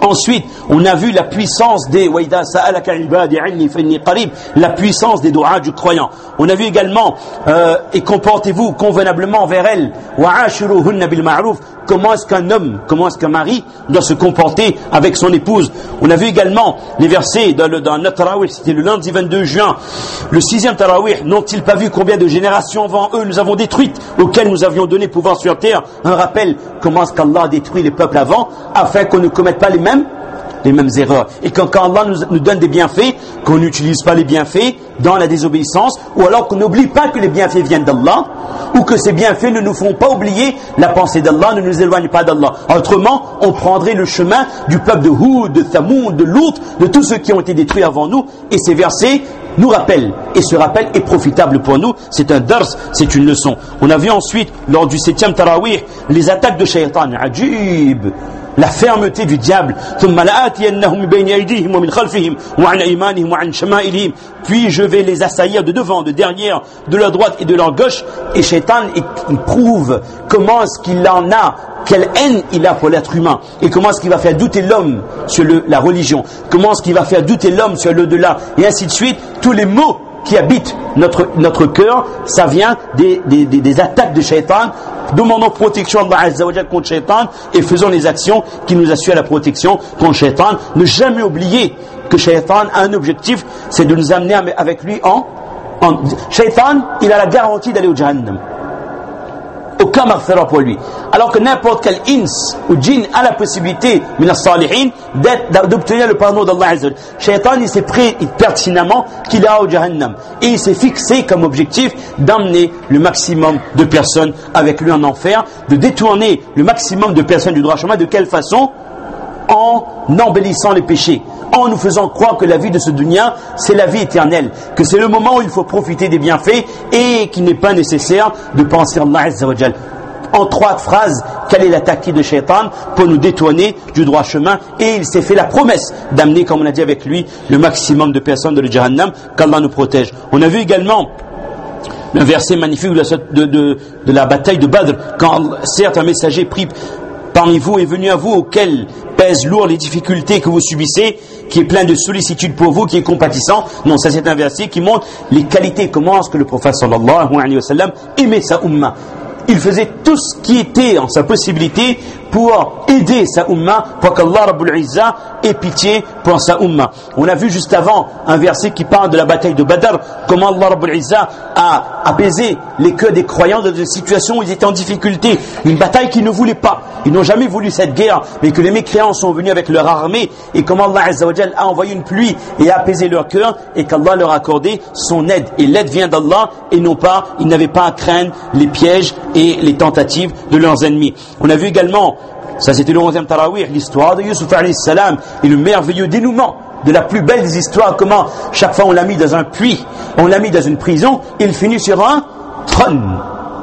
Ensuite, on a vu la puissance des la puissance des doigts du croyant. On a vu également et comportez-vous convenablement envers elles. Comment est-ce qu'un homme, comment est-ce qu'un mari doit se comporter avec son épouse. On a vu également les versets dans notre tarawih, c'était le lundi 22 juin, le 6e tarawih. N'ont-ils pas vu combien de générations avant eux nous avons détruites, auxquelles nous avions donné pouvoir sur terre? Un rappel, comment est-ce qu'Allah a détruit les peuples avant, afin qu'on ne commette pas les mêmes erreurs. Et quand Allah nous donne des bienfaits, qu'on n'utilise pas les bienfaits dans la désobéissance, ou alors qu'on n'oublie pas que les bienfaits viennent d'Allah, ou que ces bienfaits ne nous font pas oublier la pensée d'Allah, ne nous éloignent pas d'Allah. Autrement, on prendrait le chemin du peuple de Houd, de Thamoud, de Lut, de tous ceux qui ont été détruits avant nous. Et ces versets nous rappellent, et ce rappel est profitable pour nous. C'est un dars, c'est une leçon. On a vu ensuite, lors du 7e tarawih, les attaques de Shaytan. Ajib, la fermeté du diable. Puis je vais les assaillir de devant, de derrière, de leur droite et de leur gauche. Et Shaitan, il prouve comment est-ce qu'il en a, quelle haine il a pour l'être humain, et comment est-ce qu'il va faire douter l'homme sur la religion, comment est-ce qu'il va faire douter l'homme sur l'au-delà, et ainsi de suite. Tous les mots qui habitent notre cœur, ça vient des attaques de Shaitan. Demandons protection d'Allah Azza wa Jal contre Shaitan et faisons les actions qui nous assurent la protection contre Shaitan. Ne jamais oublier que Shaitan a un objectif, c'est de nous amener avec lui Shaitan, il a la garantie d'aller au Jahannam. Aucun maghfira pour lui. Alors que n'importe quel ins ou djinn a la possibilité, min as-salihin, d'obtenir le pardon d'Allah Azza wa Jal. Shaitan, il sait pertinemment qu'il ira au Jahannam. Et il s'est fixé comme objectif d'emmener le maximum de personnes avec lui en enfer, de détourner le maximum de personnes du droit chemin. De quelle façon? En embellissant les péchés, en nous faisant croire que la vie de ce dunya, c'est la vie éternelle, que c'est le moment où il faut profiter des bienfaits et qu'il n'est pas nécessaire de penser à Allah Azza wa Jal. En 3 phrases, quelle est la tactique de Shaitan pour nous détourner du droit chemin? Et il s'est fait la promesse d'amener, comme on a dit avec lui, le maximum de personnes dans le Jahannam. Qu'Allah nous protège. On a vu également un verset magnifique de la bataille de Badr, quand certes un messager pris parmi vous est venu à vous, auquel pèsent lourd les difficultés que vous subissez, qui est plein de sollicitude pour vous, qui est compatissant. Non, ça c'est un verset qui montre les qualités, comment est-ce que le prophète sallallahu alayhi wa sallam aimait sa umma. Il faisait tout ce qui était en sa possibilité pour aider sa umma, pour qu'Allah Rabbul Izza ait pitié pour sa umma. On a vu juste avant un verset qui parle de la bataille de Badr, comment Allah Rabbul Izza a apaisé les cœurs des croyants dans des situations où ils étaient en difficulté. Une bataille qu'ils ne voulaient pas. Ils n'ont jamais voulu cette guerre, mais que les mécréants sont venus avec leur armée, et comment Allah Azza wa Jal a envoyé une pluie et a apaisé leur cœur, et qu'Allah leur a accordé son aide. Et l'aide vient d'Allah, et non pas, ils n'avaient pas à craindre les pièges et les tentatives de leurs ennemis. On a vu également, ça c'était le 11e tarawih, l'histoire de Yusuf alayhi salam et le merveilleux dénouement de la plus belle des histoires, comment chaque fois on l'a mis dans un puits, on l'a mis dans une prison, il finit sur un trône.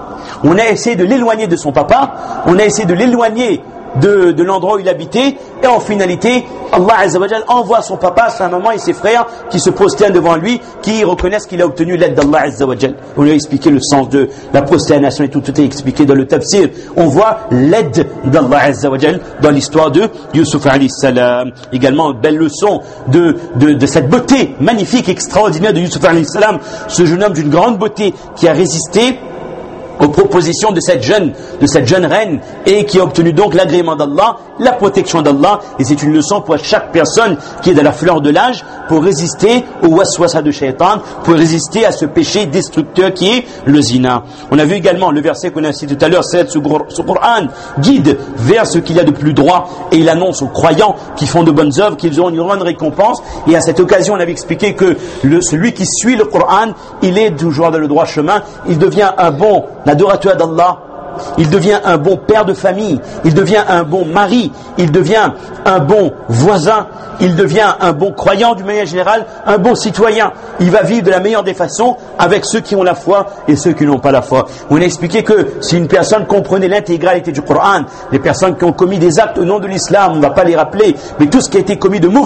On a essayé de l'éloigner de son papa, on a essayé de l'éloigner de l'endroit où il habitait, et en finalité, Allah Azza wa Jal envoie son papa, sa maman et ses frères qui se prosternent devant lui, qui reconnaissent qu'il a obtenu l'aide d'Allah Azza wa Jal. On lui a expliqué le sens de la prosternation et tout est expliqué dans le tafsir. On voit l'aide d'Allah Azza wa Jal dans l'histoire de Yusuf alayhi salam. Également, une belle leçon de cette beauté magnifique, extraordinaire de Yusuf alayhi salam, ce jeune homme d'une grande beauté qui a résisté aux propositions de cette jeune reine, et qui a obtenu donc l'agrément d'Allah, la protection d'Allah. Et c'est une leçon pour chaque personne qui est de la fleur de l'âge, pour résister au waswasa de Shaitan, pour résister à ce péché destructeur qui est le zina. On a vu également le verset qu'on a cité tout à l'heure, c'est ce Coran guide vers ce qu'il y a de plus droit, et il annonce aux croyants qui font de bonnes œuvres qu'ils auront une grande récompense. Et à cette occasion, on avait expliqué que celui qui suit le Coran, il est toujours dans le droit chemin, il devient un bon adorateur d'Allah, il devient un bon père de famille, il devient un bon mari, il devient un bon voisin, il devient un bon croyant d'une manière générale, un bon citoyen. Il va vivre de la meilleure des façons avec ceux qui ont la foi et ceux qui n'ont pas la foi. On a expliqué que si une personne comprenait l'intégralité du Coran, les personnes qui ont commis des actes au nom de l'islam, on ne va pas les rappeler, mais tout ce qui a été commis de mauvais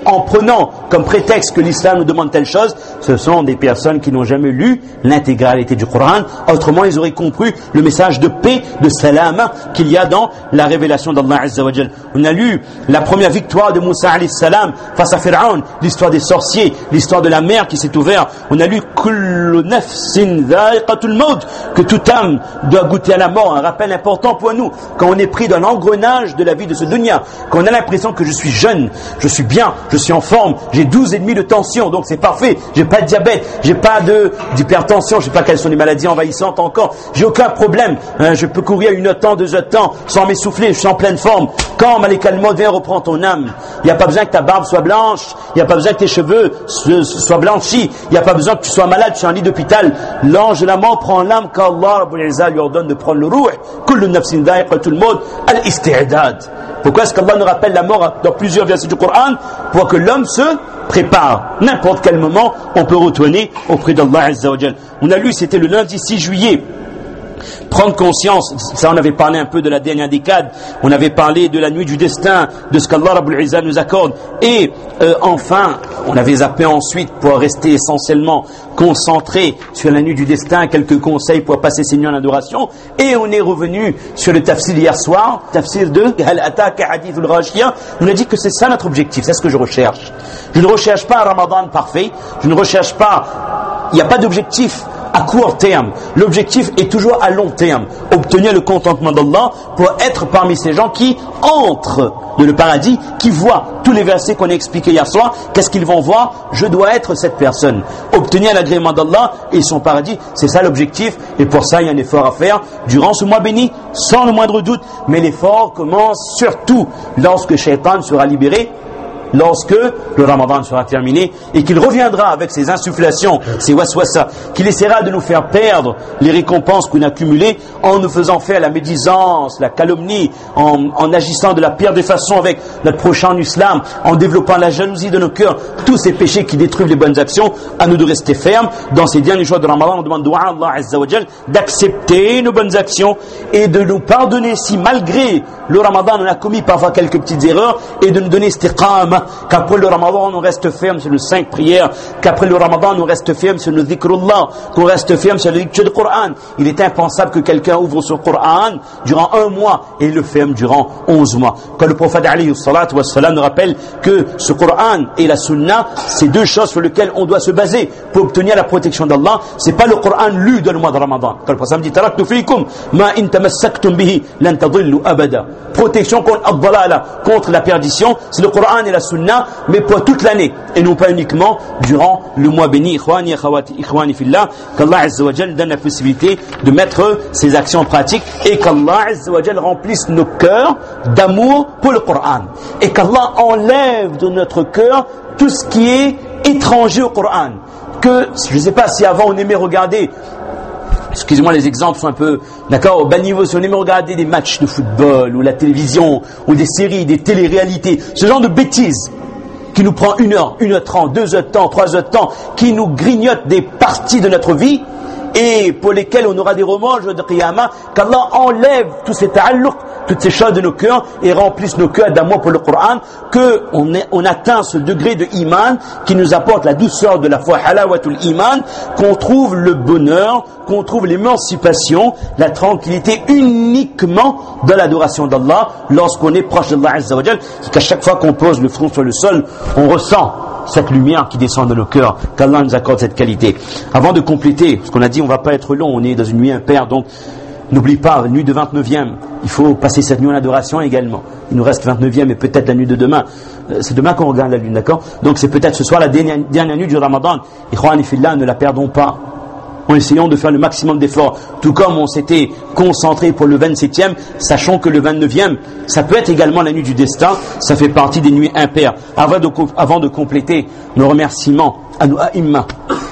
en prenant comme prétexte que l'islam nous demande telle chose, ce sont des personnes qui n'ont jamais lu l'intégralité du Coran. Autrement, ils auraient compris le message de paix, de salam qu'il y a dans la révélation d'Allah Azza wa Jal. On a lu la première victoire de Moussa alayhi salam face à Pharaon, l'histoire des sorciers, l'histoire de la mer qui s'est ouverte. On a lu kullu nafsin dha'iqatul maut, que toute âme doit goûter à la mort. Un rappel important pour nous quand on est pris dans l'engrenage de la vie de ce dunya, quand on a l'impression que je suis jeune, je suis bien, je suis en forme, j'ai 12,5 de tension, donc c'est parfait, j'ai pas de diabète, j'ai pas d'hypertension, je sais pas quelles sont les maladies envahissantes encore, j'ai aucun problème, je peux courir 1 heure de temps, 2 heures de temps sans m'essouffler, je suis en pleine forme. Quand Malik al-Maut vient reprendre ton âme, il n'y a pas besoin que ta barbe soit blanche, il n'y a pas besoin que tes cheveux soient blanchis, il n'y a pas besoin que tu sois malade sur un lit d'hôpital. L'ange de la mort prend l'âme qu'Allah Rabbul Izza lui ordonne de prendre le ruh. Kullu nafsin dha'iqatul maut al-isti'dad. Pourquoi est-ce qu'Allah nous rappelle la mort dans plusieurs versets du Coran? Pour que l'homme se prépare. N'importe quel moment, on peut retourner auprès d'Allah Azza wa Jal. On a lu, c'était le lundi 6 juillet. Prendre conscience, ça on avait parlé un peu de la dernière décade, on avait parlé de la nuit du destin, de ce qu'Allah Rabbul Izza nous accorde, et enfin, on avait zappé ensuite pour rester essentiellement concentré sur la nuit du destin, quelques conseils pour passer ces nuits en adoration, et on est revenu sur le tafsir hier soir, tafsir de Hal Ataka Hadithul Ghashiya. On a dit que c'est ça notre objectif, c'est ce que je recherche. Je ne recherche pas un Ramadan parfait, je ne recherche pas, il n'y a pas d'objectif à court terme. L'objectif est toujours à long terme. Obtenir le contentement d'Allah pour être parmi ces gens qui entrent dans le paradis, qui voient tous les versets qu'on a expliqués hier soir. Qu'est-ce qu'ils vont voir? Je dois être cette personne. Obtenir l'agrément d'Allah et son paradis, c'est ça l'objectif. Et pour ça, il y a un effort à faire durant ce mois béni, sans le moindre doute. Mais l'effort commence surtout lorsque Shaitan sera libéré, lorsque le Ramadan sera terminé et qu'il reviendra avec ses insufflations, ses waswasa, qu'il essaiera de nous faire perdre les récompenses qu'on a cumulées en nous faisant faire la médisance, la calomnie, en agissant de la pire des façons avec notre prochain en islam, en développant la jalousie de nos cœurs, tous ces péchés qui détruisent les bonnes actions. À nous de rester fermes. Dans ces derniers jours de Ramadan, on demande à Allah Azza wa Jal d'accepter nos bonnes actions et de nous pardonner si malgré le Ramadan on a commis parfois quelques petites erreurs, et de nous donner istiqama, qu'après le Ramadan on reste ferme sur nos 5 prières, qu'après le Ramadan on reste ferme sur nos dhikrullah, qu'on reste ferme sur la lecture du Coran. Il est impensable que quelqu'un ouvre son Coran durant 1 mois et le ferme durant 11 mois. Quand le prophète alayhi salatu wassalam nous rappelle que ce Coran et la Sunna, c'est 2 choses sur lesquelles on doit se baser pour obtenir la protection d'Allah. C'est pas le Coran lu dans le mois de Ramadan. Quand le prophète dit taraktu fikum ma in tamassaktum bihi lan tadillu abada. Protection contre la perdition, c'est le Coran et la Sunna, mais pour toute l'année et non pas uniquement durant le mois béni. Ikhwani, akhawati, ikhwani fillah, qu'Allah Azza wa Jal donne la possibilité de mettre ces actions en pratique et qu'Allah Azza wa Jal remplisse nos cœurs d'amour pour le Coran et qu'Allah enlève de notre cœur tout ce qui est étranger au Coran. Que, je ne sais pas si avant on aimait regarder, excusez-moi, les exemples sont un peu, d'accord, au bas niveau, si on aimait regarder des matchs de football, ou la télévision, ou des séries, des télé-réalités, ce genre de bêtises, qui nous prend 1 heure, 1 heure 30, 2 heures de temps, 3 heures de temps, qui nous grignote des parties de notre vie, et pour lesquelles on aura des remords le jour de Qiyamah, qu'Allah enlève tous ces ta'alluq, toutes ces choses de nos cœurs et remplisse nos cœurs d'amour pour le Coran, qu'on atteint ce degré de iman qui nous apporte la douceur de la foi, halawatul iman, qu'on trouve le bonheur, qu'on trouve l'émancipation, la tranquillité uniquement dans l'adoration d'Allah lorsqu'on est proche d'Allah Azza wa Jal, qu'à chaque fois qu'on pose le front sur le sol, on ressent cette lumière qui descend de nos cœurs, qu'Allah nous accorde cette qualité. Avant de compléter, parce qu'on a dit on ne va pas être long, on est dans une nuit impaire, donc n'oublie pas, nuit de 29e, il faut passer cette nuit en adoration également. Il nous reste 29e et peut-être la nuit de demain. C'est demain qu'on regarde la lune, d'accord? Donc c'est peut-être ce soir la dernière nuit du Ramadan. Ikhwani fillah, ne la perdons pas. En essayant de faire le maximum d'efforts, tout comme on s'était concentré pour le 27e, sachant que le 29e, ça peut être également la nuit du destin, ça fait partie des nuits impaires. Avant de compléter nos remerciements à nos a'imma,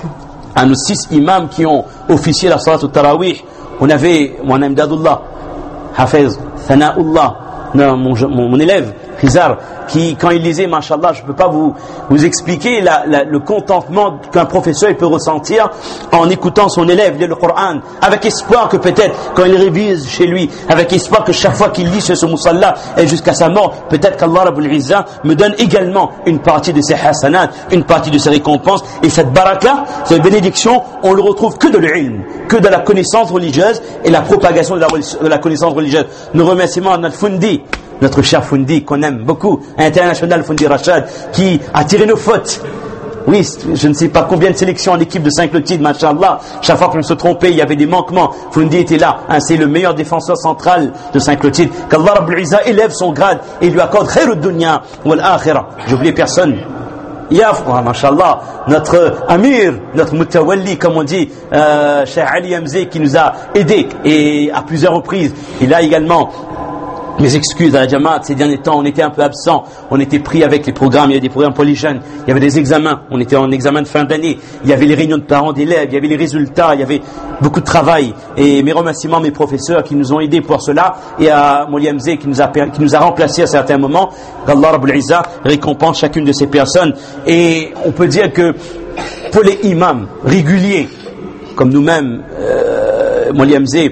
à nos 6 imams qui ont officié la salat al-tarawih, on avait mon Imdadullah, Hafez, Thana'ullah, mon élève, Khizar, qui, quand il lisait, mashallah, je ne peux pas vous expliquer le contentement qu'un professeur il peut ressentir en écoutant son élève lire le Coran, avec espoir que peut-être, quand il révise chez lui, avec espoir que chaque fois qu'il lit sur ce musalla et jusqu'à sa mort, peut-être qu'Allah Rabbul Izzah me donne également une partie de ses hasanat, une partie de ses récompenses. Et cette baraka, cette bénédiction, on le retrouve que de l'ilm, que de la connaissance religieuse et la propagation de la connaissance religieuse. Nous remercions notre Fundi, notre cher Fundi qu'on aime beaucoup, international Fundi Rachad, qui a tiré nos fautes. Oui, je ne sais pas combien de sélections en équipe de Saint-Clotilde, machallah. Chaque fois qu'on se trompait, il y avait des manquements. Fundi était là. C'est le meilleur défenseur central de Saint-Clotilde. Qu'Allah Rabbul Izzah élève son grade et lui accorde khairud dunya wal akhirah. J'ai oublié personne. Machallah, notre Amir, notre Mutawalli, comme on dit, Cheikh Ali Hamzi, qui nous a aidés et à plusieurs reprises. Il a également mes excuses à la Jamaat. Ces derniers temps, on était un peu absent. On était pris avec les programmes. Il y avait des programmes pour les jeunes. Il y avait des examens. On était en examen de fin d'année. Il y avait les réunions de parents d'élèves. Il y avait les résultats. Il y avait beaucoup de travail. Et mes remerciements à mes professeurs qui nous ont aidés pour cela. Et à Mouli Hamzi qui nous a remplacés à certains moments. Qu'Allah Rabbul Izzah récompense chacune de ces personnes. Et on peut dire que pour les imams réguliers, comme nous-mêmes, Mouli Hamzi,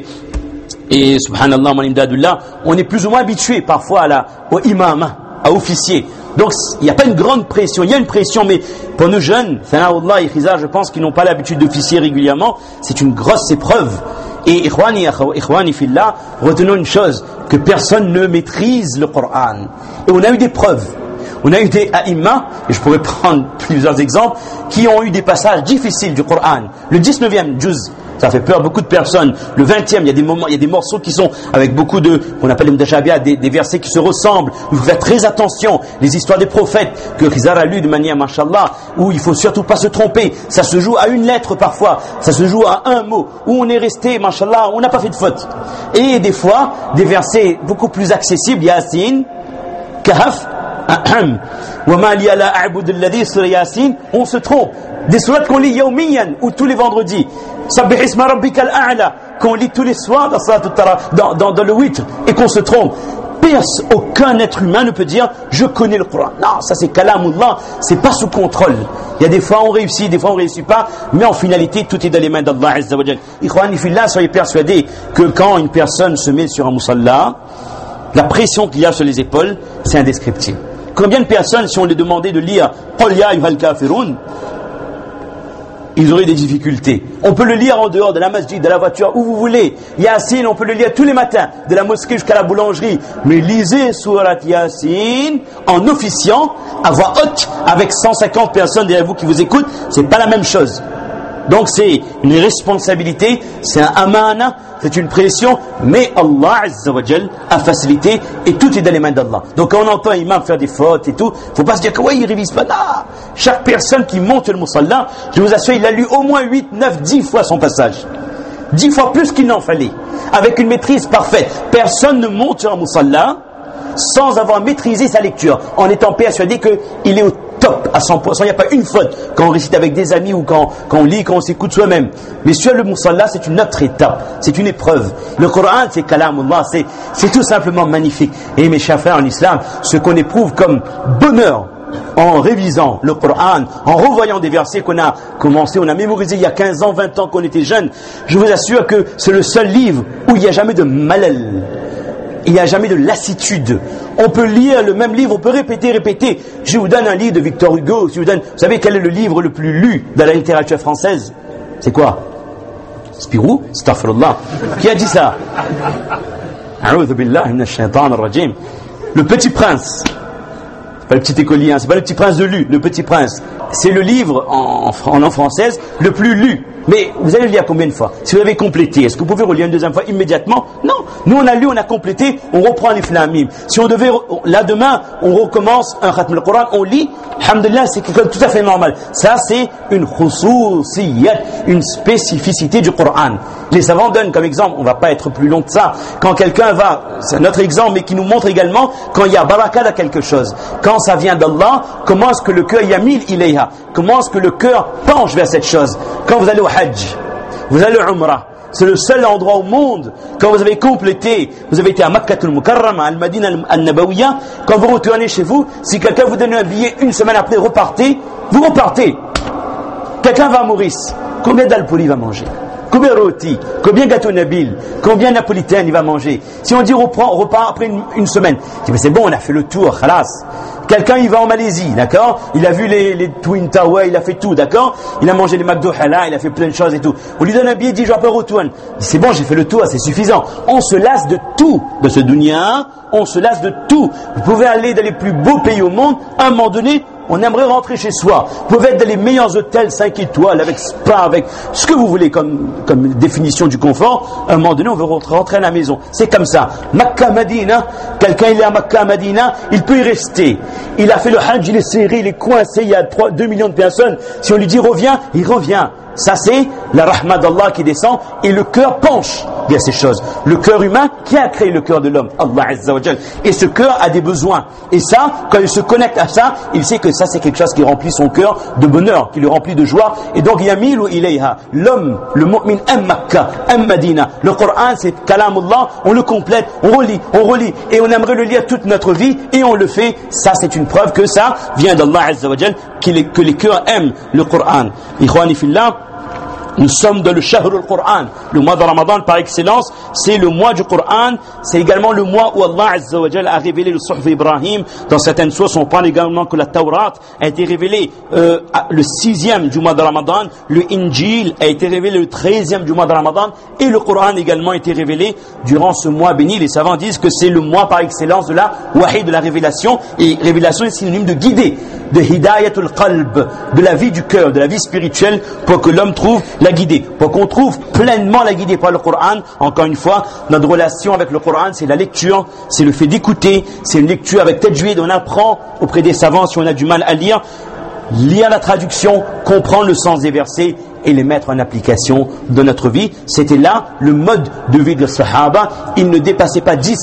et subhanallah, on est plus ou moins habitué parfois au imam, à officier. Donc il n'y a pas une grande pression, il y a une pression, mais pour nos jeunes, Sana'ullah et Khizar, je pense qu'ils n'ont pas l'habitude d'officier régulièrement, c'est une grosse épreuve. Et ikhwani fillah, retenons une chose, que personne ne maîtrise le Coran. Et on a eu des preuves. On a eu des aïmmas, et je pourrais prendre plusieurs exemples, qui ont eu des passages difficiles du Coran. Le 19e juz, ça fait peur à beaucoup de personnes. Le 20e, il y a des moments, il y a des morceaux qui sont avec beaucoup de, qu'on appelle les mutashabihat, des versets qui se ressemblent. Il faut faire très attention. Les histoires des prophètes que Khizar a lu de manière, mashallah, où il faut surtout pas se tromper. Ça se joue à une lettre parfois. Ça se joue à un mot. Où on est resté, mashallah, on n'a pas fait de faute. Et des fois, des versets beaucoup plus accessibles, Yasin, Kahf, on se trompe. Des sourates qu'on lit yawmiyan, ou tous les vendredis, Sabbih isma rabbikal a'la, qu'on lit tous les soirs dans le witr, et qu'on se trompe. Aucun être humain ne peut dire je connais le Coran. Non, ça c'est kalamullah, c'est pas sous contrôle. Il y a des fois on réussit, des fois on réussit pas, mais en finalité tout est dans les mains d'Allah Azza wa Jal. Ikhwani fillah, soyez persuadés que quand une personne se met sur un musalla, la pression qu'il y a sur les épaules, c'est indescriptible. Combien de personnes, si on les demandait de lire Qul ya ayyuhal kafirun, ils auraient des difficultés. On peut le lire en dehors de la masjid, de la voiture, où vous voulez. Yasin, on peut le lire tous les matins, de la mosquée jusqu'à la boulangerie. Mais lisez Surat Yasin en officiant, à voix haute, avec 150 personnes derrière vous qui vous écoutent, c'est pas la même chose. Donc c'est une responsabilité, c'est un amana, c'est une pression, mais Allah Azza wa Jal a facilité et tout est dans les mains d'Allah. Donc quand on entend un imam faire des fautes et tout, faut pas se dire que ouais, il révise pas. Non, chaque personne qui monte le musalla, je vous assure, il a lu au moins 8, 9, 10 fois son passage. 10 fois plus qu'il n'en fallait. Avec une maîtrise parfaite. Personne ne monte sur un musalla sans avoir maîtrisé sa lecture, en étant persuadé qu'il est au top à 100%. Il n'y a pas une faute quand on récite avec des amis ou quand on lit, quand on s'écoute soi-même. Mais sur le musalla, c'est une autre étape, c'est une épreuve. Le Coran, c'est kalamullah, c'est tout simplement magnifique. Et mes chers frères en islam, ce qu'on éprouve comme bonheur en révisant le Coran, en revoyant des versets qu'on a commencé, on a mémorisé il y a 15 ans, 20 ans qu'on était jeunes, je vous assure que c'est le seul livre où il n'y a jamais de malal. Il n'y a jamais de lassitude. On peut lire le même livre, on peut répéter. Je vous donne un livre de Victor Hugo. Vous savez quel est le livre le plus lu dans la littérature française? C'est quoi? Spirou? Astaghfirullah. Qui a dit ça? A'udhu billahi minash shaitan ar-rajim. Le Petit Prince. C'est pas le petit écolier, c'est pas le Petit Prince de Lu, le Petit Prince. C'est le livre en langue française le plus lu. Mais vous allez le lire combien de fois? Si vous avez complété, est-ce que vous pouvez relire une deuxième fois immédiatement? Non. Nous on a lu, on a complété, on reprend les flamim. Si on devait, là demain, on recommence un khatm al-Quran, on lit, alhamdulillah, c'est quelque chose de tout à fait normal. Ça c'est une khususiyat, une spécificité du Coran. Les savants donnent comme exemple, on va pas être plus long que ça, quand quelqu'un va, c'est notre exemple, mais qui nous montre également, quand il y a barakat à quelque chose, quand ça vient d'Allah, comment est-ce que le cœur yamil ilayha, comment est-ce que le cœur penche vers cette chose. Quand vous allez au Hajj, vous allez au Umrah, C'est le seul endroit au monde, quand vous avez complété, vous avez été à Makkah al-Mukarrama, à Al-Madina al-Nabawiyya, quand vous retournez chez vous, si quelqu'un vous donne un billet, une semaine après, repartez, vous repartez. Quelqu'un va à Maurice, combien d'alpouli il va manger? Combien de rôti? Combien de gâteaux nabil? Combien de napolitaine il va manger? Si on dit repart après une semaine, mais c'est bon, on a fait le tour, khalas. Quelqu'un il va en Malaisie, d'accord? Il a vu les Twin Towers, il a fait tout, d'accord? Il a mangé les McDo halal, il a fait plein de choses et tout. On lui donne un billet, 10 jours après retourne. C'est bon, j'ai fait le tour, c'est suffisant. On se lasse de tout, de ce dunya, on se lasse de tout. Vous pouvez aller dans les plus beaux pays au monde, à un moment donné, on aimerait rentrer chez soi. Vous pouvez être dans les meilleurs hôtels 5 étoiles, avec spa, avec ce que vous voulez comme définition du confort. À un moment donné, on veut rentrer à la maison. C'est comme ça. Makkah, Madina, quelqu'un il est à Makkah, Madina, il peut y rester. Il a fait le hajj, il est serré, il est coincé, il y a 2 millions de personnes. Si on lui dit reviens, il revient. Ça c'est la rahma d'Allah qui descend et le cœur penche vers ces choses. Le cœur humain, qui a créé le cœur de l'homme? Allah Azza wa Jal. Et ce cœur a des besoins. Et ça, quand il se connecte à ça, il sait que ça c'est quelque chose qui remplit son cœur de bonheur, qui le remplit de joie. Et donc yamilu ilayha. L'homme, le mu'min aime Makkah, aime Madina. Le Coran c'est kalamullah, on le complète, on relit. Et on aimerait le lire toute notre vie et on le fait. Ça c'est une preuve que ça vient d'Allah Azza wa Jal, que les cœurs aiment le Coran. Ikhwani fillah, nous sommes dans le Shahr al-Qur'an, le mois de Ramadan par excellence, c'est le mois du Qur'an, c'est également le mois où Allah Azza wa Jalla a révélé le Suhf Ibrahim. Dans certaines sources, on parle également que la Tawrat a été révélée le 6e du mois de Ramadan, le Injil a été révélé le 13e du mois de Ramadan, et le Qur'an également a été révélé durant ce mois béni. Les savants disent que c'est le mois par excellence de la wahi, de la révélation, et révélation est synonyme de guider, de hidayatul qalb, de la vie du cœur, de la vie spirituelle, pour que l'homme trouve la guider, pour qu'on trouve pleinement la guider par le Coran. Encore une fois, notre relation avec le Coran, c'est la lecture, c'est le fait d'écouter, c'est une lecture avec tête juive, on apprend auprès des savants si on a du mal à lire la traduction, comprendre le sens des versets et les mettre en application dans notre vie. C'était là le mode de vie de Sahaba. Ils ne dépassaient pas 10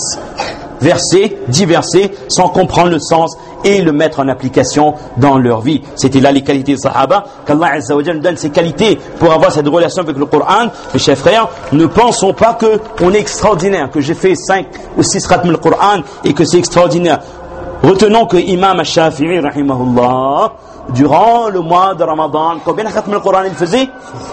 versets sans comprendre le sens et le mettre en application dans leur vie. C'était là les qualités des Sahaba. Qu'Allah Azza wa Jalla nous donne ces qualités pour avoir cette relation avec le Coran. Mes chers frères, ne pensons pas qu'on est extraordinaire, que j'ai fait 5 ou 6 khatm le Coran et que c'est extraordinaire. Retenons que Imam al-Shafi'i rahimahullah, durant le mois de Ramadan, combien de khatm le Coran il faisait?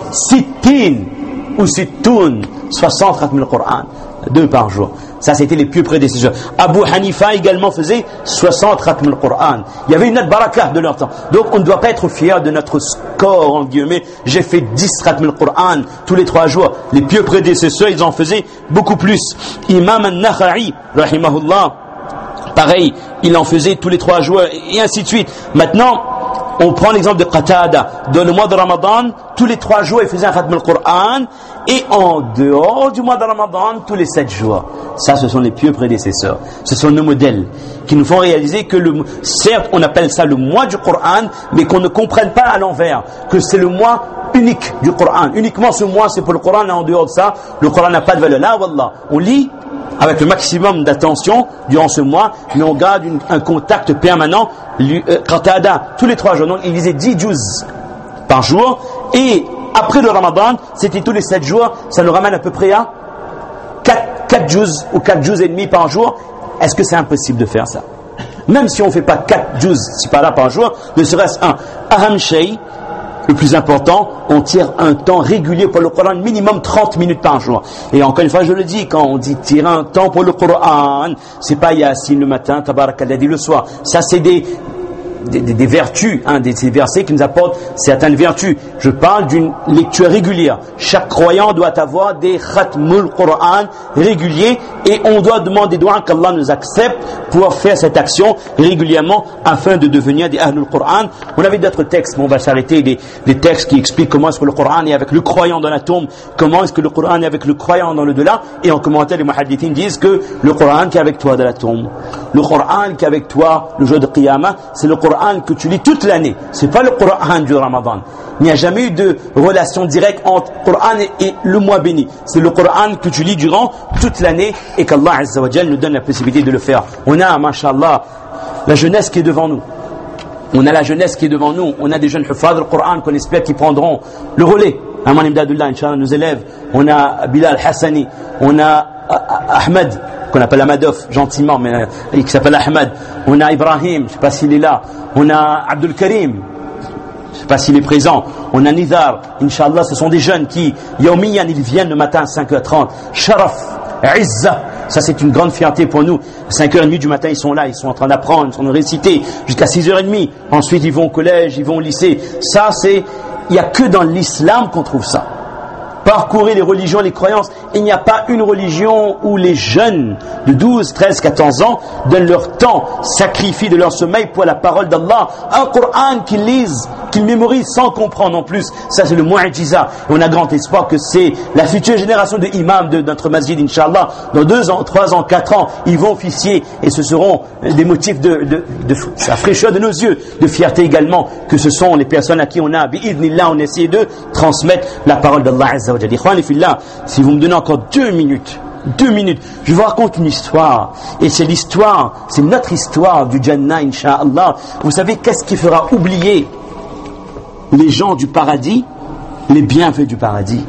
60 khatm le Coran, 2 par jour. Ça, c'était les pieux prédécesseurs. Abu Hanifa également faisait 60 khatm al-Qur'an. Il y avait une autre barakah de leur temps. Donc, on ne doit pas être fier de notre score, en guillemets. J'ai fait 10 khatm al-Qur'an tous les 3 jours. Les pieux prédécesseurs, ils en faisaient beaucoup plus. Imam al-Nakha'i, rahimahullah, pareil, il en faisait tous les 3 jours, et ainsi de suite. Maintenant, on prend l'exemple de Qatada. Dans le mois de Ramadan, tous les 3 jours, il faisait un khatm al-Qur'an. Et en dehors du mois de Ramadan, tous les 7 jours. Ça, ce sont les pieux prédécesseurs. Ce sont nos modèles qui nous font réaliser que, certes, on appelle ça le mois du Coran, mais qu'on ne comprenne pas à l'envers, que c'est le mois unique du Coran. Uniquement ce mois, c'est pour le Coran, et en dehors de ça, le Coran n'a pas de valeur. Là, wallah, on lit avec le maximum d'attention durant ce mois, mais on garde un contact permanent. Qatada, tous les 3 jours, donc il lisait 10 juz par jour, et après le Ramadan, c'était tous les 7 jours, ça nous ramène à peu près à 4 juz ou 4 juz et demi par jour. Est-ce que c'est impossible de faire ça? Même si on ne fait pas 4 juz, si pas là par jour, ne serait-ce un aham shay, le plus important, on tire un temps régulier pour le Coran, minimum 30 minutes par jour. Et encore une fois, je le dis, quand on dit tirer un temps pour le Coran, c'est pas Yasin le matin, Tabarakallah le soir. Ça, c'est des vertus, des versets qui nous apportent certaines vertus. Je parle d'une lecture régulière. Chaque croyant doit avoir des khatmul Qur'an réguliers et on doit demander qu'Allah nous accepte pour faire cette action régulièrement afin de devenir des Ahlul Qur'an. On avait d'autres textes, mais on va s'arrêter des textes qui expliquent comment est-ce que le Qur'an est avec le croyant dans la tombe, comment est-ce que le Qur'an est avec le croyant dans le delà. Et en commentaire, les muhaddithins disent que le Qur'an qui est avec toi dans la tombe, le Qur'an qui est avec toi le jour de Qiyamah, c'est le Qur'an que tu lis toute l'année. C'est pas le Qur'an du Ramadan. Il n'y a jamais eu de relation directe entre le Qur'an et le mois béni. C'est le Qur'an que tu lis durant toute l'année et qu'Allah Azza wa Jal nous donne la possibilité de le faire. On a, mashallah, la jeunesse qui est devant nous. On a la jeunesse qui est devant nous, on a des jeunes huffaz al-Qur'an qu'on espère qui prendront le relais. Aman Imdadullah, Inch'Allah, nos élèves. On a Bilal Hassani, on a Ahmed, qu'on appelle Ahmadov, gentiment, mais qui s'appelle Ahmed. On a Ibrahim, je ne sais pas s'il est là. On a Abdul Karim, je ne sais pas s'il est présent. On a Nidar, Inch'Allah, ce sont des jeunes qui, Yawmiyan, ils viennent le matin à 5h30. Sharaf, Izza, ça c'est une grande fierté pour nous. À 5h30 du matin, ils sont là, ils sont en train d'apprendre, ils sont en train de réciter, jusqu'à 6h30. Ensuite, ils vont au collège, ils vont au lycée. Ça, il n'y a que dans l'islam qu'on trouve ça. Parcourir les religions, les croyances. Il n'y a pas une religion où les jeunes de 12, 13, 14 ans donnent leur temps, sacrifient de leur sommeil pour la parole d'Allah. Un Coran qu'ils lisent, qu'ils mémorisent sans comprendre en plus. Ça c'est le mu'jiza. Et on a grand espoir que c'est la future génération de imams de notre masjid, Inch'Allah. Dans 2 ans, 3 ans, 4 ans, ils vont officier et ce seront des motifs de la fraîcheur de nos yeux, de fierté également, que ce sont les personnes à qui on a, bi'idnillah, on essaie de transmettre la parole d'Allah Azza wa Jalla. Ikhwani fillah, si vous me donnez encore 2 minutes, je vous raconte une histoire, et c'est notre histoire du Jannah, Inch'Allah. Vous savez qu'est-ce qui fera oublier les gens du paradis, les bienfaits du paradis?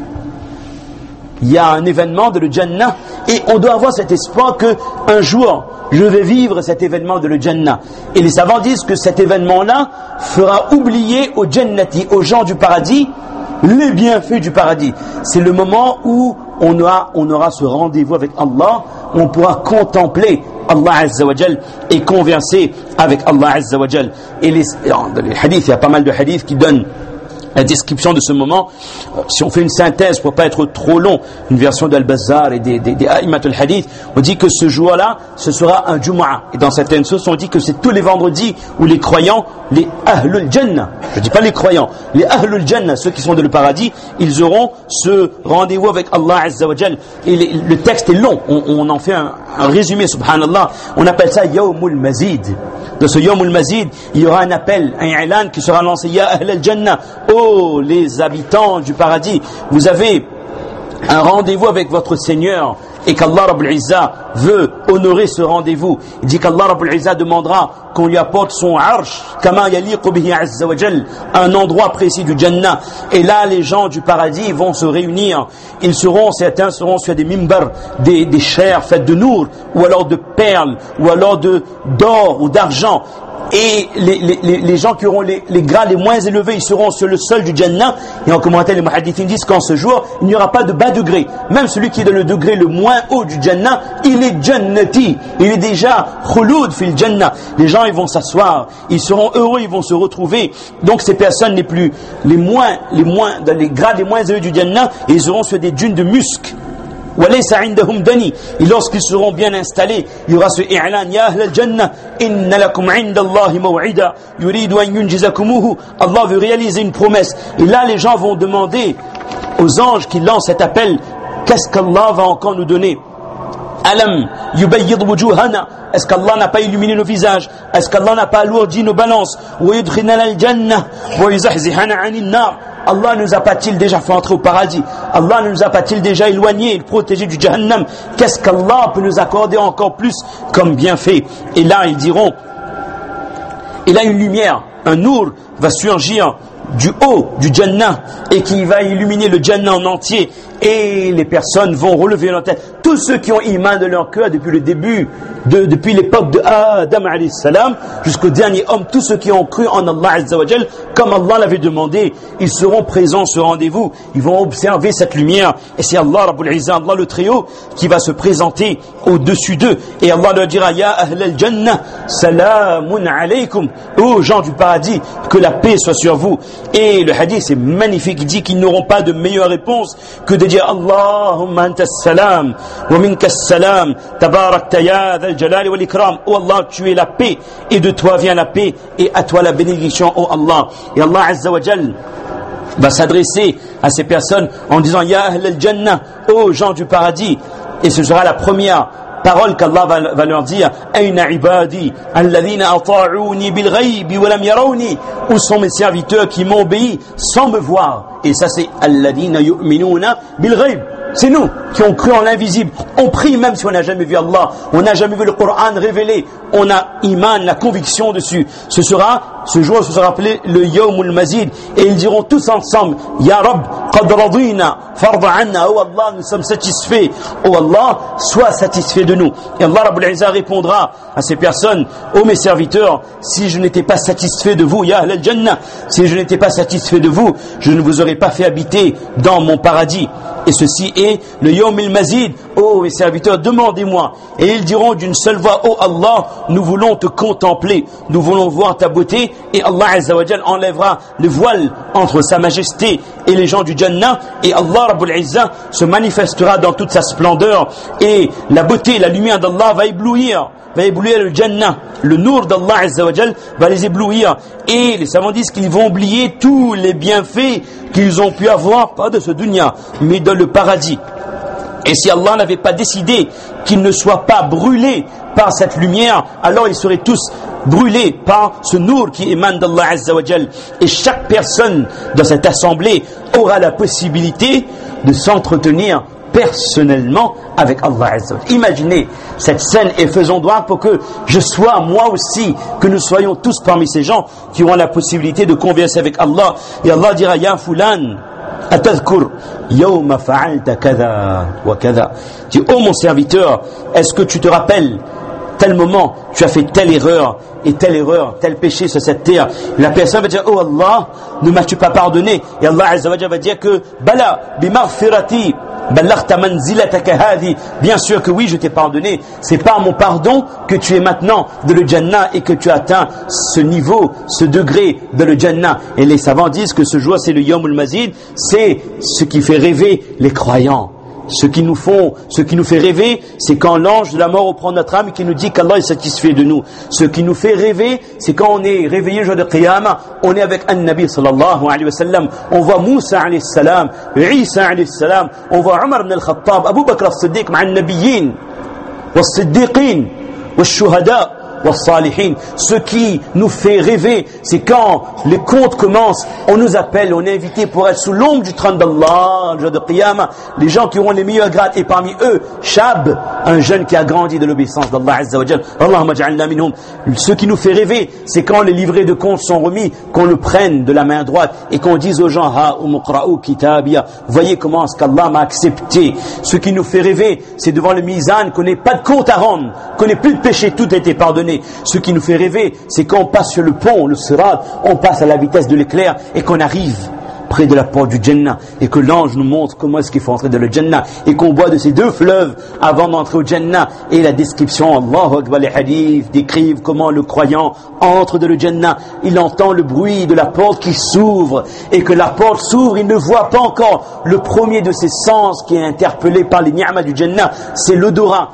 Il y a un événement de le Jannah, et on doit avoir cet espoir que un jour, je vais vivre cet événement de le Jannah. Et les savants disent que cet événement-là fera oublier aux Jannati, aux gens du paradis, les bienfaits du paradis. C'est le moment où on aura ce rendez-vous avec Allah, on pourra contempler Allah Azza wa Jal et converser avec Allah Azza wa Jal. Et dans les hadiths, il y a pas mal de hadiths qui donnent la description de ce moment. Si on fait une synthèse pour pas être trop long, une version d'Al-Bazzar et des A'immat al-Hadith, on dit que ce jour-là, ce sera un Jumu'ah. Et dans certaines sources, on dit que c'est tous les vendredis où les croyants, les Ahlul Jannah, je dis pas les croyants, les Ahlul Jannah, ceux qui sont dans le paradis, ils auront ce rendez-vous avec Allah Azza wa Jal. Et le texte est long, on en fait un résumé, subhanallah. On appelle ça Yawmul Mazid. Dans ce Yawmul Mazid, il y aura un appel, un i'lan qui sera lancé, Ya Ahl al-Jannah, oh les habitants du paradis, vous avez un rendez-vous avec votre Seigneur et qu'Allah Rabbul Izza veut honorer ce rendez-vous. Il dit qu'Allah Rabbul Izza demandera qu'on lui apporte son arsh, kama yaliqu bihi azza wa jal, un endroit précis du Jannah. Et là, les gens du paradis vont se réunir. Certains seront sur des mimbars, des chairs faites de nour, ou alors de perles, ou alors d'or ou d'argent. Et les gens qui auront les grades les moins élevés, ils seront sur le sol du Jannah. Et en commentaire, les muhaddithins disent qu'en ce jour, il n'y aura pas de bas degré. Même celui qui est dans le degré le moins haut du Jannah, il est Jannati. Il est déjà khulud fil Jannah. Les gens, ils vont s'asseoir, ils seront heureux, ils vont se retrouver. Donc ces personnes les moins dans les grades les moins élevés du Jannah, ils seront sur des dunes de musc. Et lorsqu'ils seront bien installés, il y aura ce i'lan, Ya Ahl al-Jannah, inna lakum 'inda Allahi maw'ida yuridu an yunjizakumuhu. Allah veut réaliser une promesse. Et là, les gens vont demander aux anges qui lancent cet appel, qu'est-ce qu'Allah va encore nous donner? Alam yubayyid wujuhana. Est-ce qu'Allah n'a pas illuminé nos visages? Est-ce qu'Allah n'a pas alourdi nos balances? Wa yudkhilna al-jannah wa yuzahzihana 'anil nar. Allah ne nous a pas-il déjà fait entrer au paradis? Allah ne nous a pas-il déjà éloigné et protégé du Jahannam? Qu'est-ce qu'Allah peut nous accorder encore plus comme bienfait? Et là, ils diront, et là une lumière, un nour va surgir du haut du Jannah et qui va illuminer le Jannah en entier. Et les personnes vont relever leur tête. Tous ceux qui ont iman de leur cœur depuis le début, depuis l'époque de Adam alayhi salam jusqu'au dernier homme, tous ceux qui ont cru en Allah Azza wa Jal, comme Allah l'avait demandé, ils seront présents sur rendez-vous. Ils vont observer cette lumière. Et c'est Allah Rabbul Izza, Allah le Très-Haut, qui va se présenter au-dessus d'eux. Et Allah leur dira, Ya Ahl al-Jannah, salamun alaykum. Ô gens du paradis, que la paix soit sur vous. Et le hadith est magnifique. Il dit qu'ils n'auront pas de meilleure réponse que de dire Allahumma anta salam wa minka salam tabarakta ya dhal jalali wal ikram. Oh Allah, tu es la paix et de toi vient la paix et à toi la bénédiction, oh Allah. Et Allah Azza wa Jal va s'adresser à ces personnes en disant Ya Ahl al-Jannah, ô gens du paradis. Et ce sera la première parole qu'Allah va leur dire, Aina ibadi alladhina ata'uni bil ghaybi wa lam yarawni. Où sont mes serviteurs qui m'ont obéi sans me voir? Et ça c'est alladhina yu'minuna bil ghayb. c'est nous qui ont cru en l'invisible. On prie même si on n'a jamais vu Allah, on n'a jamais vu le Coran révélé, on a iman, la conviction dessus. Ce jour sera appelé le Yawmul Mazid, et ils diront tous ensemble, Ya Rab, qad radina, farda anna, oh Allah, nous sommes satisfaits, oh Allah, sois satisfait de nous. Et Allah Rabbul Izzah répondra à ces personnes, ô mes serviteurs, si je n'étais pas satisfait de vous, Ya Ahl al-Jannah, si je n'étais pas satisfait de vous, je ne vous aurais pas fait habiter dans mon paradis. Et ceci est le Yawm al-Mazid. Oh mes serviteurs, demandez-moi. Et ils diront d'une seule voix, oh Allah, nous voulons te contempler, nous voulons voir ta beauté. Et Allah Azza wa Jal enlèvera le voile entre sa majesté et les gens du Jannah. Et Allah Rabbul Izzah se manifestera dans toute sa splendeur. Et la beauté, la lumière d'Allah va éblouir le Jannah. Le nour d'Allah Azza wa Jal va les éblouir. Et les savants disent qu'ils vont oublier tous les bienfaits qu'ils ont pu avoir, pas de ce dunya, mais dans le paradis. Et si Allah n'avait pas décidé qu'ils ne soient pas brûlés par cette lumière, alors ils seraient tous brûlés par ce nour qui émane d'Allah Azza wa Jal. Et chaque personne dans cette assemblée aura la possibilité de s'entretenir personnellement avec Allah Azza wa Jal. Imaginez cette scène et faisons droit pour que je sois moi aussi, que nous soyons tous parmi ces gens qui auront la possibilité de converser avec Allah. Et Allah dira, Ya Fulan, atadhkur yawma fa'alta kadha wa kadha. Dis, oh mon serviteur, est-ce que tu te rappelles tel moment tu as fait telle erreur, tel péché sur cette terre? La personne va dire, oh Allah, ne m'as-tu pas pardonné? Et Allah Azza wa Jalla va dire que bala bimaghfirati ballaghta manzilataka hadi. Bien sûr que oui, je t'ai pardonné. C'est par mon pardon que tu es maintenant de le Jannah et que tu as atteint ce niveau, ce degré de le Jannah. Et les savants disent que ce jour, c'est le Yawmul Mazid, c'est ce qui fait rêver les croyants. Ce qui nous fait rêver, c'est quand l'ange de la mort reprend notre âme et qui nous dit qu'Allah est satisfait de nous. Ce qui nous fait rêver, c'est quand on est réveillé le jour de Qiyamah, on est avec un Nabi sallallahu alayhi wa sallam, on voit Moussa alayhi salam, Isa alayhi salam, on voit Omar ibn al-Khattab, Abu Bakr as-Siddiq, ma'a an-Nabiyyin, was-Siddiqin, was-Shuhada, was-Salihin. Ce qui nous fait rêver, c'est quand les comptes commencent, on nous appelle, on est invité pour être sous l'ombre du trône d'Allah, le jour de Qiyamah, les gens qui auront les meilleurs grades, et parmi eux, Shab, un jeune qui a grandi de l'obéissance d'Allah Azza wa Jal. Allahumma ja'alna minhum. Ce qui nous fait rêver, c'est quand les livrets de comptes sont remis, qu'on le prenne de la main droite et qu'on dise aux gens, ha umuqra'u kitabia, voyez comment est-ce qu'Allah m'a accepté. Ce qui nous fait rêver, c'est devant le mizan, qu'on n'ait pas de compte à rendre, qu'on n'ait plus de péché, tout a été pardonné. Ce qui nous fait rêver, c'est quand on passe sur le pont, le sirat, on passe à la vitesse de l'éclair et qu'on arrive près de la porte du Jannah et que l'ange nous montre comment est-ce qu'il faut entrer dans le Jannah et qu'on boit de ces deux fleuves avant d'entrer au Jannah. Et la description, Allahu Akbar, les hadiths décrivent comment le croyant entre dans le Jannah. Il entend le bruit de la porte qui s'ouvre et que la porte s'ouvre, il ne voit pas encore le premier de ses sens qui est interpellé par les ni'mas du Jannah, c'est l'odorat.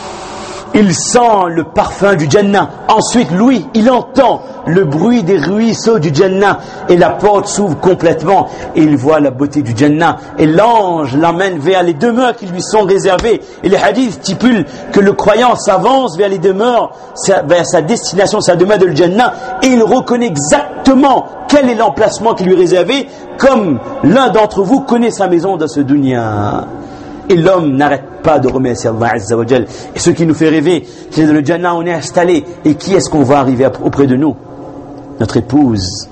Il sent le parfum du Jannah. Ensuite, lui, il entend le bruit des ruisseaux du Jannah. Et la porte s'ouvre complètement. Et il voit la beauté du Jannah. Et l'ange l'amène vers les demeures qui lui sont réservées. Et les hadiths stipulent que le croyant s'avance vers les demeures, vers sa destination, sa demeure de le Jannah. Et il reconnaît exactement quel est l'emplacement qui lui est réservé, comme l'un d'entre vous connaît sa maison dans ce dunya. Et l'homme n'arrête pas de remercier Allah Azza wa Jal. Et ce qui nous fait rêver, c'est que dans le Jannah, on est installé. Et qui est-ce qu'on va arriver auprès de nous? Notre épouse,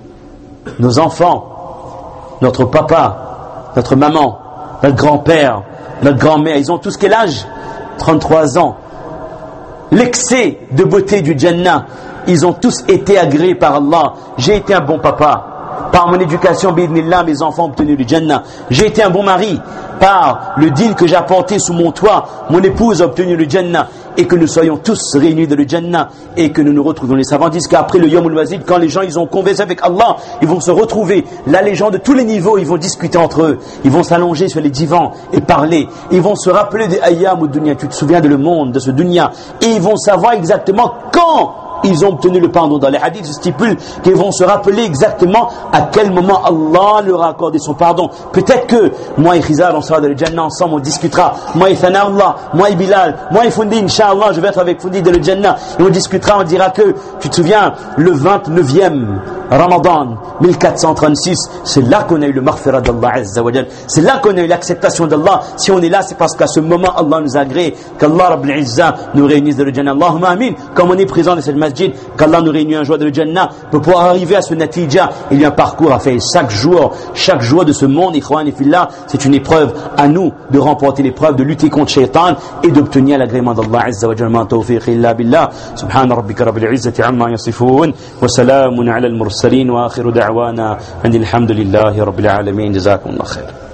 nos enfants, notre papa, notre maman, notre grand-père, notre grand-mère. Ils ont tous quel âge? 33 ans. L'excès de beauté du Jannah, ils ont tous été agréés par Allah. J'ai été un bon papa. Par mon éducation, bi'idhnillah, mes enfants ont obtenu le Jannah. J'ai été un bon mari. Par le dîn que j'ai apporté sous mon toit, mon épouse a obtenu le Jannah. Et que nous soyons tous réunis dans le Jannah et que nous nous retrouvions. Les savants disent qu'après le Yawmul Mazid, quand les gens ils ont conversé avec Allah, ils vont se retrouver. Là, les gens de tous les niveaux, ils vont discuter entre eux. Ils vont s'allonger sur les divans et parler. Ils vont se rappeler des ayyam ou dunya. Tu te souviens de le monde, de ce dunya. Et ils vont savoir exactement quand ils ont obtenu le pardon. Dans les hadiths stipulent qu'ils vont se rappeler exactement à quel moment Allah leur a accordé son pardon. Peut-être que moi et Khizar, on sera dans le Jannah ensemble, on discutera. Moi et Thana Allah, moi et Bilal, moi et Fundi, Inch'Allah, je vais être avec Fundi dans le Jannah. Et on discutera, on dira que, tu te souviens, le 29e Ramadan 1436, c'est là qu'on a eu le maghfira d'Allah Azza wa Jal. C'est là qu'on a eu l'acceptation d'Allah. Si on est là, c'est parce qu'à ce moment, Allah nous a agréé. Qu'Allah Rabbil Izzah nous réunisse dans le Jannah. Allahumma amin. Comme on est présent dans cette masjid, qu'Allah nous réunisse en joie dans le Jannah. Pour pouvoir arriver à ce natija, il y a un parcours à faire chaque jour de ce monde, ikhwan et fillah. C'est une épreuve à nous de remporter l'épreuve, de lutter contre Shaitan et d'obtenir l'agrément d'Allah Azza wa Jal. Ma tawfiq illa billah. Subhana rabbika rabbil izzati amma yasifun. Wa salamun ala al-mursalin wa akhiru da'wana. And alhamdulillahi rabbil alamin. Jazakumullah khair.